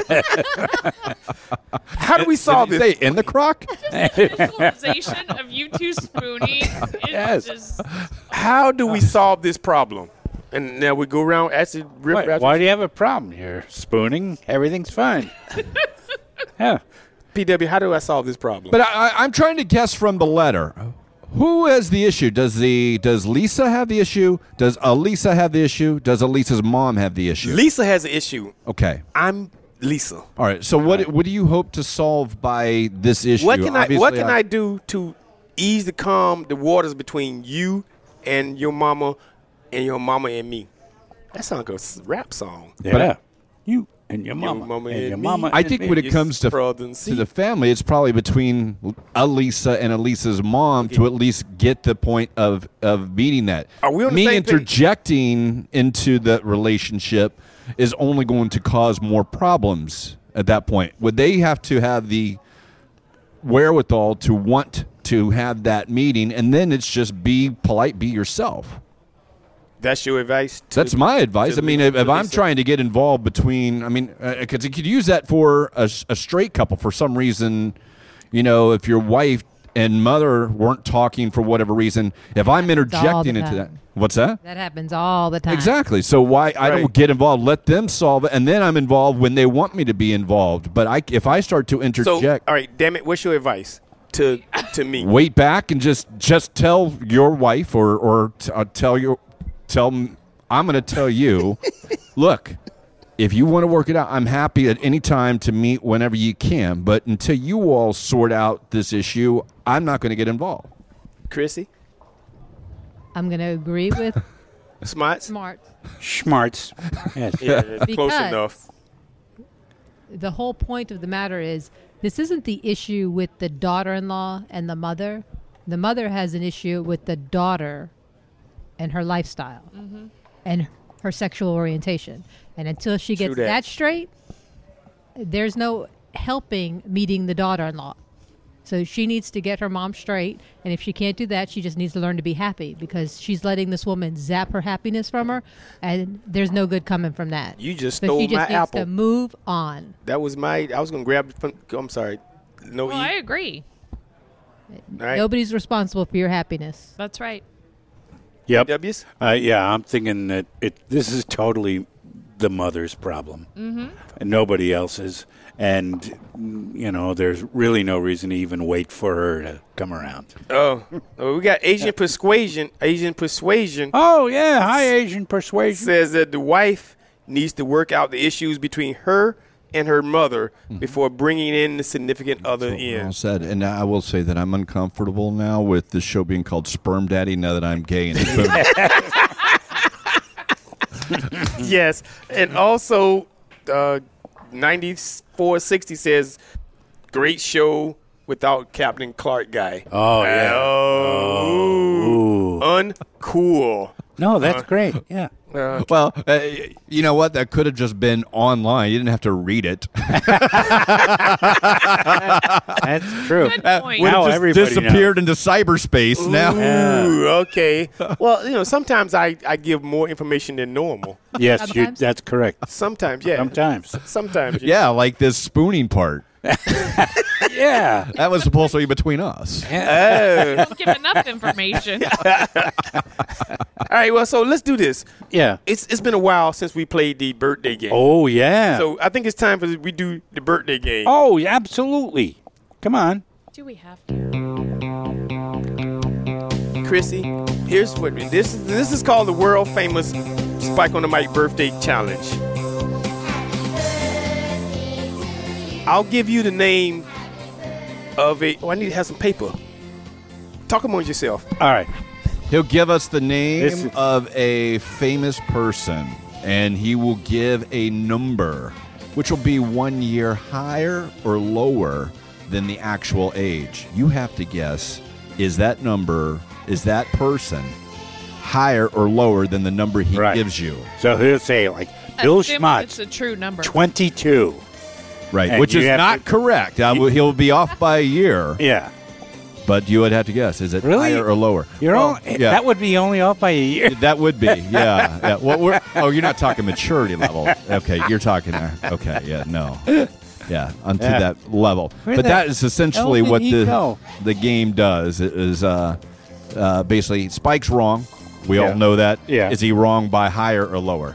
How do we solve Did you this? say in the crock? Visualization of you two spooning is Yes. just How do we solve this problem? And now we go around asking rip Why, rap. why do you have a problem here? Spooning? Everything's fine. Yeah. P W, how do I solve this problem? But I, I, I'm trying to guess from the letter. Who has the issue? Does the does Lisa have the issue? Does Elisa have the issue? Does Elisa's mom have the issue? Lisa has an issue. Okay. I'm Lisa. All right. So what what do you hope to solve by this issue? What can I what Obviously, can I do to ease the calm the waters between you and your mama and your mama and me? That sounds like a s- rap song. Yeah. You and your mama. mama and and your me. mama. I and think me. when it Yes, comes to brother and to the see. family, it's probably between Elisa and Elisa's mom to at least get the point of of meeting that. Are we on the Me same page? interjecting into the relationship is only going to cause more problems at that point. Would they have to have the wherewithal to want to have that meeting, and then it's just be polite, be yourself? That's your advice? To, That's my advice. to I mean, Lisa- if, if I'm Lisa? trying to get involved between, I mean, because you could use that for a, a straight couple for some reason. You know, if your wife and mother weren't talking for whatever reason, if I'm all interjecting the into that, time. what's that? That happens all the time. Exactly. So why I don't Right. get involved? Let them solve it, and then I'm involved when they want me to be involved. But I, if I start to So, interject, all right, damn it. What's your advice to to me? wait back and just just tell your wife or or t- uh, tell your tell m- I'm going to tell you, look, if you want to work it out, I'm happy at any time to meet whenever you can. But until you all sort out this issue, I'm not going to get involved. Chrissy? I'm going to agree with Smarts? Smart. Schmarts. Yes. Yeah, that's close Because- enough. The whole point of the matter is this isn't the issue with the daughter-in-law and the mother. The mother has an issue with the daughter and her lifestyle and her sexual orientation. And until she True gets that. that straight, there's no helping meeting the daughter-in-law. So she needs to get her mom straight, and if she can't do that, she just needs to learn to be happy because she's letting this woman zap her happiness from her, and there's no good coming from that. You just so stole she just my needs apple. to move on. That was my. I was gonna grab it from. I'm sorry. No well, E. I agree. All right. Nobody's responsible for your happiness. That's right. Yep. W's. Uh, yeah, I'm thinking that it. This is totally the mother's problem, mm-hmm. and nobody else's. And, you know, there's really no reason to even wait for her to come around. Oh, oh we got Asian persuasion. Asian persuasion. Oh, yeah. Hi, Asian persuasion. Says that the wife needs to work out the issues between her and her mother mm-hmm. before bringing in the significant other in. Well said. And I will say that I'm uncomfortable now with the show being called Sperm Daddy now that I'm gay. And yes. And also, uh, ninety-four sixty says, great show without Captain Clark guy. Oh, yeah. Oh. oh. Uncool. No, that's uh, great. Yeah. Uh, well, uh, you know what? That could have just been online. You didn't have to read it. That's true. Good point. Now just everybody disappeared knows. into cyberspace. Ooh, now. Yeah. Okay. Well, you know, sometimes I, I give more information than normal. Yes, you, that's correct. Sometimes, yeah. Sometimes. Sometimes. Yeah, like this spooning part. Yeah. That was supposed to be between us. Yeah. Oh. Don't give enough information. All right, well, so let's do this. Yeah. It's It's been a while since we played the birthday game. Oh, yeah. So I think it's time for we do the birthday game. Oh, yeah, absolutely. Come on. Do we have to? Chrissy, here's what we, this is. This is called the world famous Spike on the Mic birthday challenge. I'll give you the name of a. Oh, I need to have some paper. Talk amongst yourself. All right. He'll give us the name This is- of a famous person, and he will give a number, which will be one year higher or lower than the actual age. You have to guess, is that number, is that person higher or lower than the number he Right. gives you? So he'll say, like, Bill Assume it's Schmutz, a true number. twenty-two. Right, And which you is have not to- correct. Uh, he'll be off by a year, Yeah. but you would have to guess, is it Really? higher or lower? You're Well, only, yeah. That would be only off by a year. That would be, yeah. yeah. Well, we're, oh, you're not talking maturity level. Okay, you're talking, uh, okay, yeah, no. Yeah, onto Yeah. that level. Where but the that is essentially hell did what he the go? the game does. It is uh, uh, basically, Spike's wrong. We Yeah. all know that. Yeah. Is he wrong by higher or lower?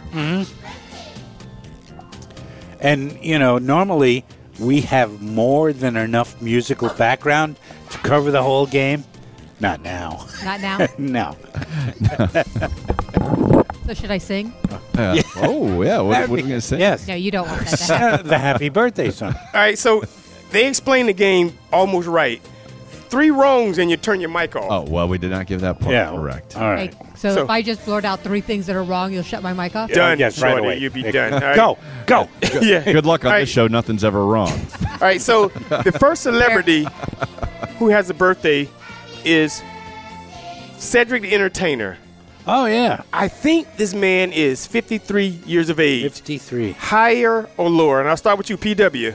And, you know, normally we have more than enough musical background to cover the whole game. Not now. Not now. No. So should I sing? Uh, Oh, yeah. What, That'd what are we be- going to say? Yes. No, you don't want that to happen. The happy birthday song. All right, so they explained the game almost right. Three wrongs and you turn your mic off. Oh, well, we did not give that part Yeah. correct. All right. Okay, so, So- if I just blurt out three things that are wrong, you'll shut my mic off? Done, Yes, right Shorty, away. you'll be Yeah. done. All right. Go. Go. Yeah. Good luck on All this right. show. Nothing's ever wrong. All right, so the first celebrity who has a birthday is Cedric the Entertainer. Oh, yeah. I think this man is fifty-three years of age. fifty-three. Higher or lower? And I'll start with you, P W.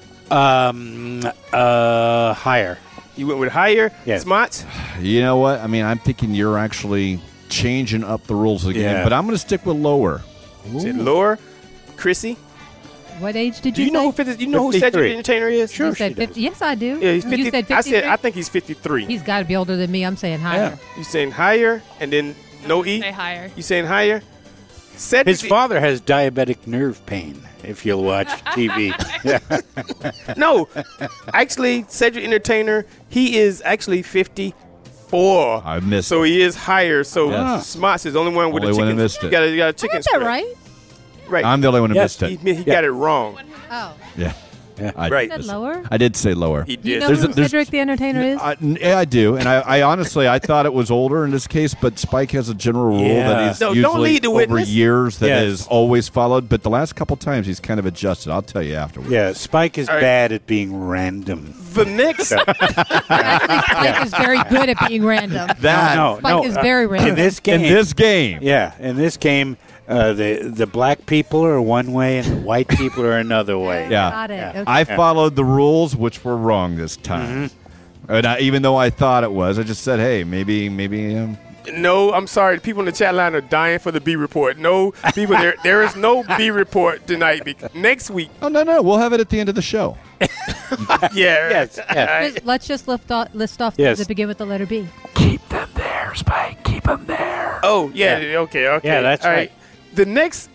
Um, uh, higher. You went with higher. Yes. Smots? You know what? I mean, I'm thinking you're actually changing up the rules of the game, Yeah. but I'm going to stick with lower. Said lower. Chrissy? What age did Do you, you know say? who fifty, you know who Cedric fifty-three. the Entertainer is? Sure. You said she does. fifty. Yes, I do. Yeah, he's fifty. You said I said I fifty-three? think he's fifty-three. He's got to be older than me. I'm saying higher. You saying higher and then no E? Say higher. You saying higher? Cedric His the- father has diabetic nerve pain, if you'll watch T V. Yeah. No, actually, Cedric Entertainer, he is actually fifty-four. I missed So he is higher. So Yes. Smots is the only one with Only a one chicken. who missed You it. got a, you got a I chicken got that spread. right. Right. I'm the only one who Yes, missed he it. he Yeah. got it wrong. Oh. Yeah. Yeah. I, Right. Said lower? I did say lower. He You did. know There's who a- there's- Cedric the Entertainer is? I, yeah, I do, and I, I honestly I thought it was older in this case, but Spike has a general rule Yeah. that he's No, don't usually lead the over witness. years that Yes. is always followed. But the last couple times he's kind of adjusted. I'll tell you afterwards. Yeah, Spike is All right. bad at being random. The next, Actually, Spike is very good at being random. That no, Spike no. is uh, very random. in this game, in this game, yeah, in this game, uh, the the black people are one way and the white people are another way. yeah, Got it. Yeah. Okay. I followed the rules, which were wrong this time. Mm-hmm. And I, even though I thought it was, I just said, "Hey, maybe, maybe." Um, no, I'm sorry. The people in the chat line are dying for the B report. No, people, there there is no B report tonight. Because next week, oh no, no, we'll have it at the end of the show. yeah. Yes. Yeah. Let's- Let's just lift off, list off Yes. that begin with the letter B. Keep them there, Spike. Keep them there. Oh, yeah, okay, okay. Yeah, that's All right. The next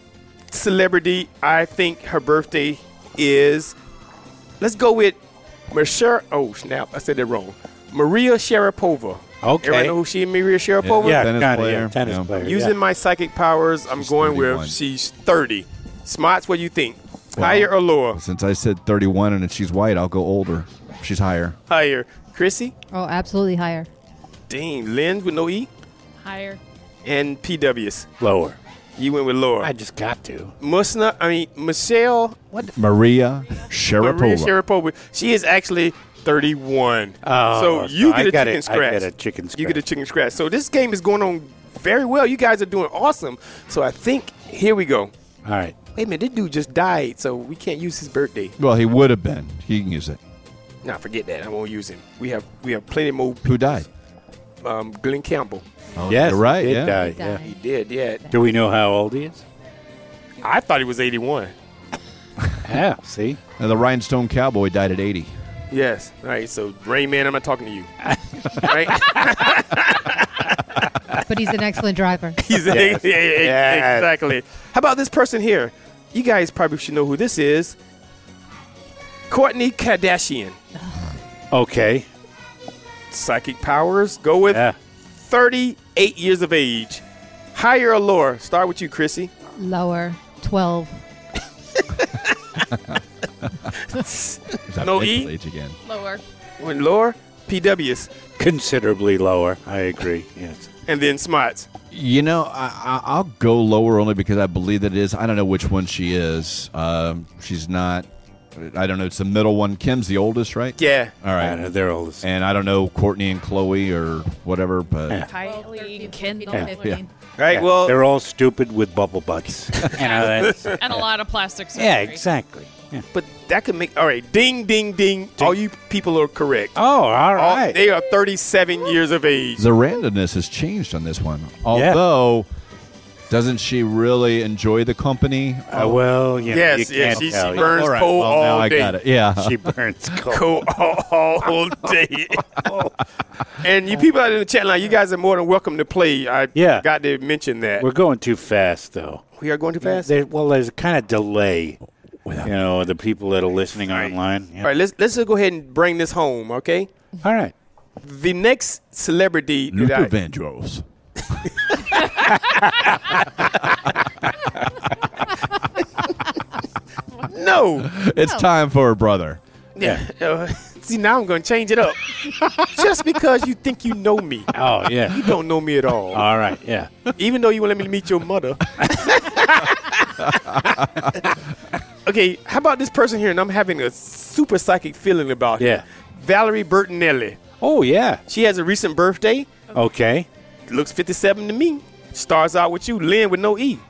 celebrity, I think her birthday is, let's go with Maria. Oh, snap. I said that wrong. Maria Sharapova. Okay. Everybody know who she is, Maria Sharapova? Yeah, Tennis kinda, player. yeah, tennis Yeah. player. Using yeah. my psychic powers, I'm She's going thirty-one. with she's thirty. Smarts, what do you think? Well, Higher or lower? Since I said thirty-one and she's white, I'll go older. She's higher. Higher. Chrissy? Oh, absolutely higher. Dang. Lynn with no E? Higher. And P W's. Lower. You went with lower. I just got to. Musna, I mean, Michelle, what the Maria Sharapova. Maria Sharapova. She is actually thirty-one. Oh, so you so get I a got chicken it- I scratch. get a chicken You get a scratch. chicken scratch. So this game is going on very well. You guys are doing awesome. So I think here we go. All right. Wait a minute, this dude just died, so we can't use his birthday. Well, he would have been. He can use it. Nah, forget that. I won't use him. We have we have plenty more. Who died? Um, Glenn Campbell. Oh, Yes, you're right. It Yeah. died. He Yeah. died. He did. Yeah. Do we know how old he is? I thought he was eighty-one. Yeah. See. And the Rhinestone Cowboy died at eighty. Yes. All right. So Rain Man, I'm not talking to you. right? But he's an excellent driver. He's Yes. yeah, yeah, Yes. exactly. How about this person here? You guys probably should know who this is. Kourtney Kardashian. Okay. Psychic powers. Go with Yeah. thirty-eight years of age. Higher or lower? Start with you, Chrissy. Lower, twelve. Is that No mental E? age again. Lower. When lower, P W's. Considerably lower. I agree. Yes. And then Smarts. You know, I, I, I'll go lower only because I believe that it is. I don't know which one she is. Um, she's not. I don't know. It's the middle one. Kim's the oldest, right? Yeah. All right. I know, they're all the same. And I don't know Courtney and Chloe or whatever, but Yeah. Kylie and Kendall. Yeah. fifteen. All right. Yeah, Well, they're all stupid with bubble butts. you know, that's, And a lot of plastic surgery. yeah, exactly. Yeah. but that could make. All right. Ding, ding, ding. All you people are correct. Oh, all All- right. they are thirty-seven years of age. the randomness has changed on this one. Although, doesn't she really enjoy the company? Uh, well, you know, Yes, you yes, can't she- tell. she burns All right. coal well, all now I day. got it. Yeah. She burns coal. Go all, all day. And you people out in the chat line, you guys are more than welcome to play. I Yeah. got to mention that. We're going too fast, though. we are going too fast. There, well, there's a kind of delay. You know, the people that are listening online. Yeah. All right, let's let's just go ahead and bring this home, okay? All right. The next celebrity that Luther I, Vandross. no, It's time for a brother. yeah. Uh, see, now I'm going to change it up. Just because you think you know me, Oh, yeah. you don't know me at all. All right. Yeah. Even though you want to let me meet your mother. Okay, how about this person here? And I'm having a super psychic feeling about Yeah. her. Valerie Bertinelli. Oh, yeah. She has a recent birthday. Okay. Looks fifty-seven to me. Stars out with you. Lynn with no E.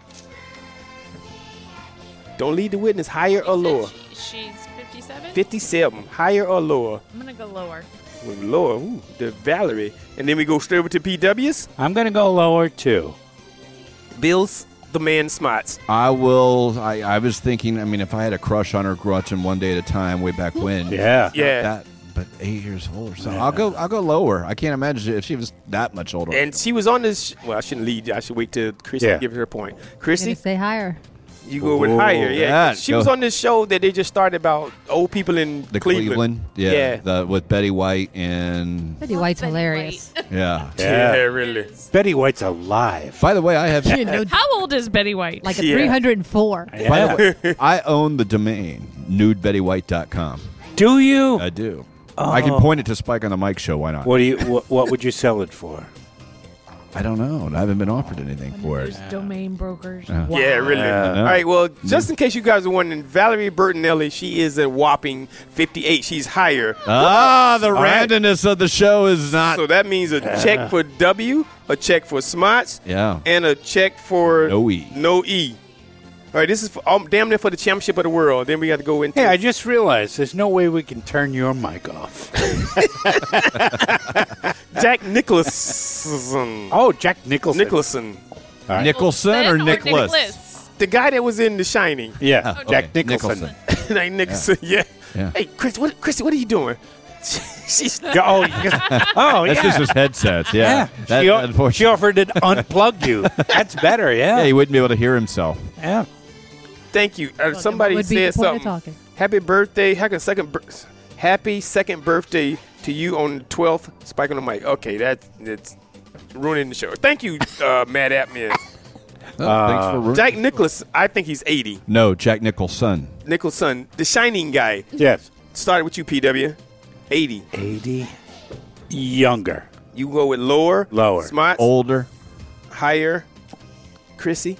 Don't lead the witness. Higher or lower? She, she's fifty-seven? fifty-seven. Higher or lower? I'm going to go lower. With lower. Ooh, the Valerie. And then we go straight over to P W's. I'm going to go lower, too. Bill's the man Smarts. I will. I, I was thinking, I mean, if I had a crush on her watching One Day at a Time way back when. Yeah. Yeah. That, but eight years old or something. I'll go I'll go lower. I can't imagine if she was that much older. And she was on this. Well, I shouldn't lead. I should wait till Chrissy Yeah. give her point. I'm Chrissy, gonna say higher. you go with Ooh, higher. Yeah. yeah, She go. was on this show that they just started about old people in the Cleveland. Cleveland. Yeah. Yeah. The, with Betty White and Betty White's Betty hilarious. yeah. Yeah, Yeah. really. Betty White's alive. By the way, I have You know, How old is Betty White? like a Yeah. three hundred four. by Yeah. the way, I own the domain nude betty white dot com. Do you? I do. I can point it to Spike on the Mike show. Why not? What do you? What, what would you sell it for? I don't know. I haven't been offered anything for it. There's domain brokers. Yeah. Yeah, really. Yeah. All right, well, just in case you guys are wondering, Valerie Bertinelli, she is a whopping fifty-eight. She's higher. Ah, the right. randomness of the show is not. So that means a check for W, a check for Smarts, Yeah. and a check for No E. No E. All right, this is for, um, damn near for the championship of the world. Then we got to go into Hey, I just realized there's no way we can turn your mic off. Jack Nicholson. Oh, Jack Nicholson. Nicholson. All right. Nicholson or Nicholas? Nicholas? The guy that was in The Shining. Yeah, Oh, Jack okay. Nicholson. Nicholson. like Nicholson, yeah. Yeah. Hey, Chris, what, Chrissy, what are you doing? She's Oh, yeah. oh, That's yeah. just his headsets. Yeah. yeah. That, she, o- she offered to unplug you. That's better, yeah. yeah, he wouldn't be able to hear himself. Yeah. Thank you. Uh, then somebody what would be the said point of something. talking? Happy birthday. Happy second, bir- happy second birthday to you on the twelfth. Spike on the mic. Okay, that, that's ruining the show. Thank you, uh, Matt Atman. Oh, thanks for ruining- Jack Nicholas, I think he's eighty. No, Jack Nicholson. Nicholson, the Shining guy. Yes. Started with you, P W. eighty. eighty. Younger. You go with lower. Lower. Smarts. Older. Higher. Chrissy.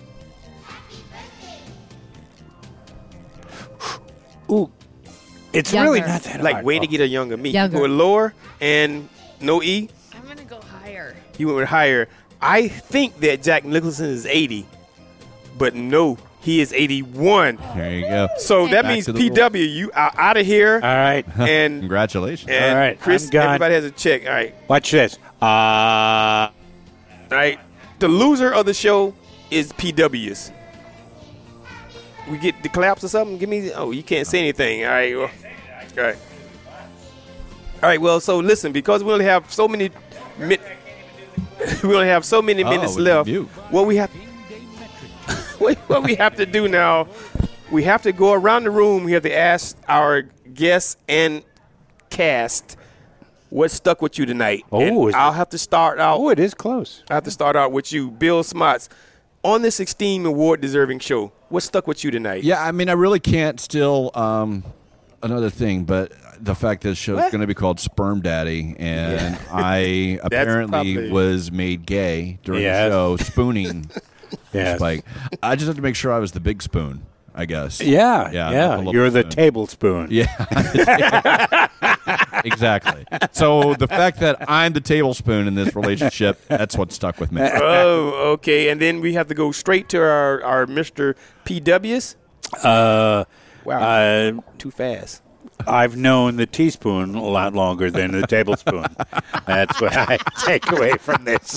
Ooh. It's Younger. really not that Like, hard. way to get a younger me. Younger. You go with lower and no E. I'm gonna go higher. You went with higher. I think that Jack Nicholson is eighty, but no, he is eighty-one. There you go. So that Back means to the P W, you are out of here. All right. And, Congratulations. and All right, Chris, I'm gone. everybody has a check. All right. Watch this. Uh, All right. The loser of the show is P W's. We get the claps or something? Give me. Oh, you can't say anything. All right. Well, all right. All right. Well, so listen, because we only have so many, mi- we only have so many Oh, minutes we can left. mute. What we have, what what we have to do now, we have to go around the room. We have to ask our guests and cast what stuck with you tonight. Oh, And is I'll it- have to start out. oh, it is close. I have to start out with you, Bill Smarts. On this esteemed award-deserving show, what stuck with you tonight? Yeah, I mean, I really can't still. Um, another thing, but the fact that the show is What? going to be called Sperm Daddy, and I apparently probably- was made gay during Yes. the show, spooning Yes. Spike. I just had to make sure I was the big spoon, I guess. Yeah, Yeah, yeah. not the little You're the spoon. tablespoon. Yeah. Exactly. So the fact that I'm the tablespoon in this relationship, that's what stuck with me. Oh, okay. And then we have to go straight to our, our Mister P W's. Uh, Wow, uh, too fast. I've known the teaspoon a lot longer than the tablespoon. That's what I take away from this.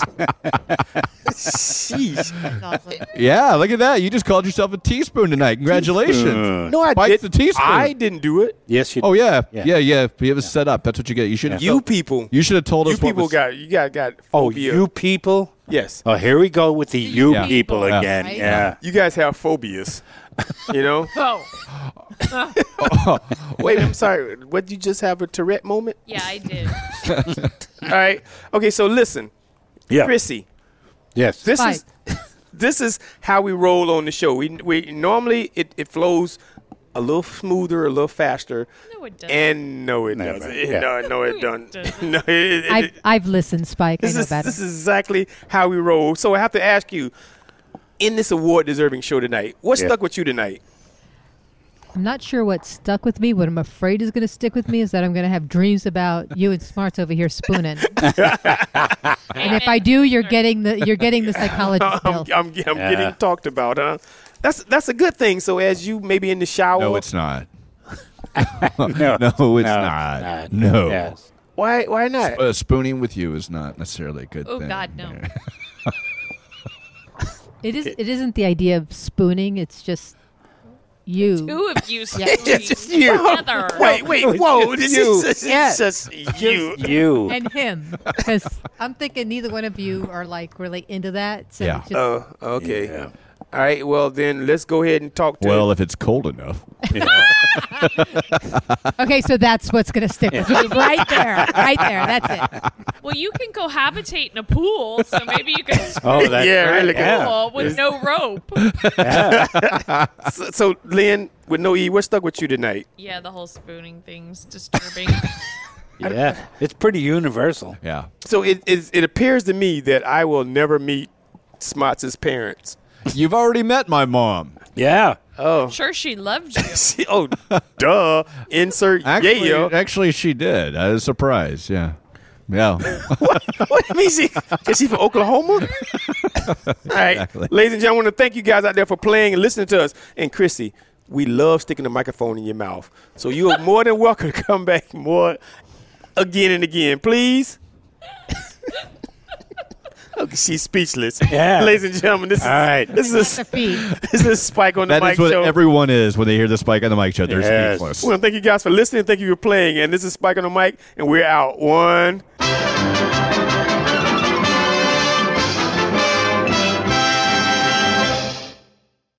Sheesh. That's awesome. Yeah, look at that. You just called yourself a teaspoon tonight. Congratulations. Teaspoon. No, I Spike's did. the teaspoon. I didn't do it. Yes, you Oh yeah, Yeah. yeah, yeah. It was set up. That's what you get. You should. You people. You should have told You us. what people was- got. You got got. Oh, phobia. you people? Yes. Oh, here we go with the you Yeah. people Yeah. again. Right? Yeah. You guys have phobias. You know. Oh, Wait, I'm sorry. What, did you just have a Tourette moment? yeah, I did. All right. Okay. So listen, Yeah. Chrissy. Yes. This Spike. is this is how we roll on the show. We we normally it, it flows a little smoother, a little faster. No, it doesn't. And no, it Never. doesn't. Yeah. No, no, it It doesn't. doesn't. No, it, it, I've, I've listened, Spike. I this know is better. this is exactly how we roll. So I have to ask you, in this award-deserving show tonight, what Yeah. stuck with you tonight? I'm not sure what stuck with me. What I'm afraid is going to stick with me is that I'm going to have dreams about you and Smarts over here spooning. And if I do, you're getting the you're getting the psychologist I'm, bill. I'm, I'm Yeah. getting talked about, huh? That's that's a good thing. So as you maybe in the shower, No, it's not. No, No, it's no, not. not. No. Yes. why why not? Uh, spooning with you is not necessarily a good Oh, thing. God, no. It is. It isn't the idea of spooning. It's just you. Two of you Yeah. spooning just you. together. Wait, wait, whoa! This you. is just, Yes. just you. You. And him, because I'm thinking neither one of you are like really into that. So Yeah. just, Oh, okay. Yeah. All right. Well, then let's go ahead and talk to. Well, if it's cold enough. okay, so that's what's going to stick with me right there, right there. That's it. Well, you can cohabitate in a pool, so maybe you can swim Oh, that's Yeah, right. really good. in a Yeah. pool with no rope. so, so, Lynn, with no E, what stuck with you tonight? Yeah, the whole spooning thing's disturbing. Yeah. It's pretty universal. Yeah. So it it, it appears to me that I will never meet Smarts' parents. You've already met my mom. Yeah. Oh, Sure, she loved you. she, oh, duh. Insert Actually, yeah. actually, she did. I was surprised. Yeah. Yeah. What do you mean? She, is she from Oklahoma? All right, Exactly. ladies and gentlemen, I want to thank you guys out there for playing and listening to us. And Chrissy, we love sticking the microphone in your mouth. So you are more than welcome to come back more again and again, please. Okay, she's speechless. Yeah. Ladies and gentlemen, this is All right. this is The feed. this is Spike on the That Mic is what Show. everyone is when they hear the Spike on the Mic Show. They're Yes. speechless. We want to thank you guys for listening. Thank you for playing. And this is Spike on the Mic, and we're out. One.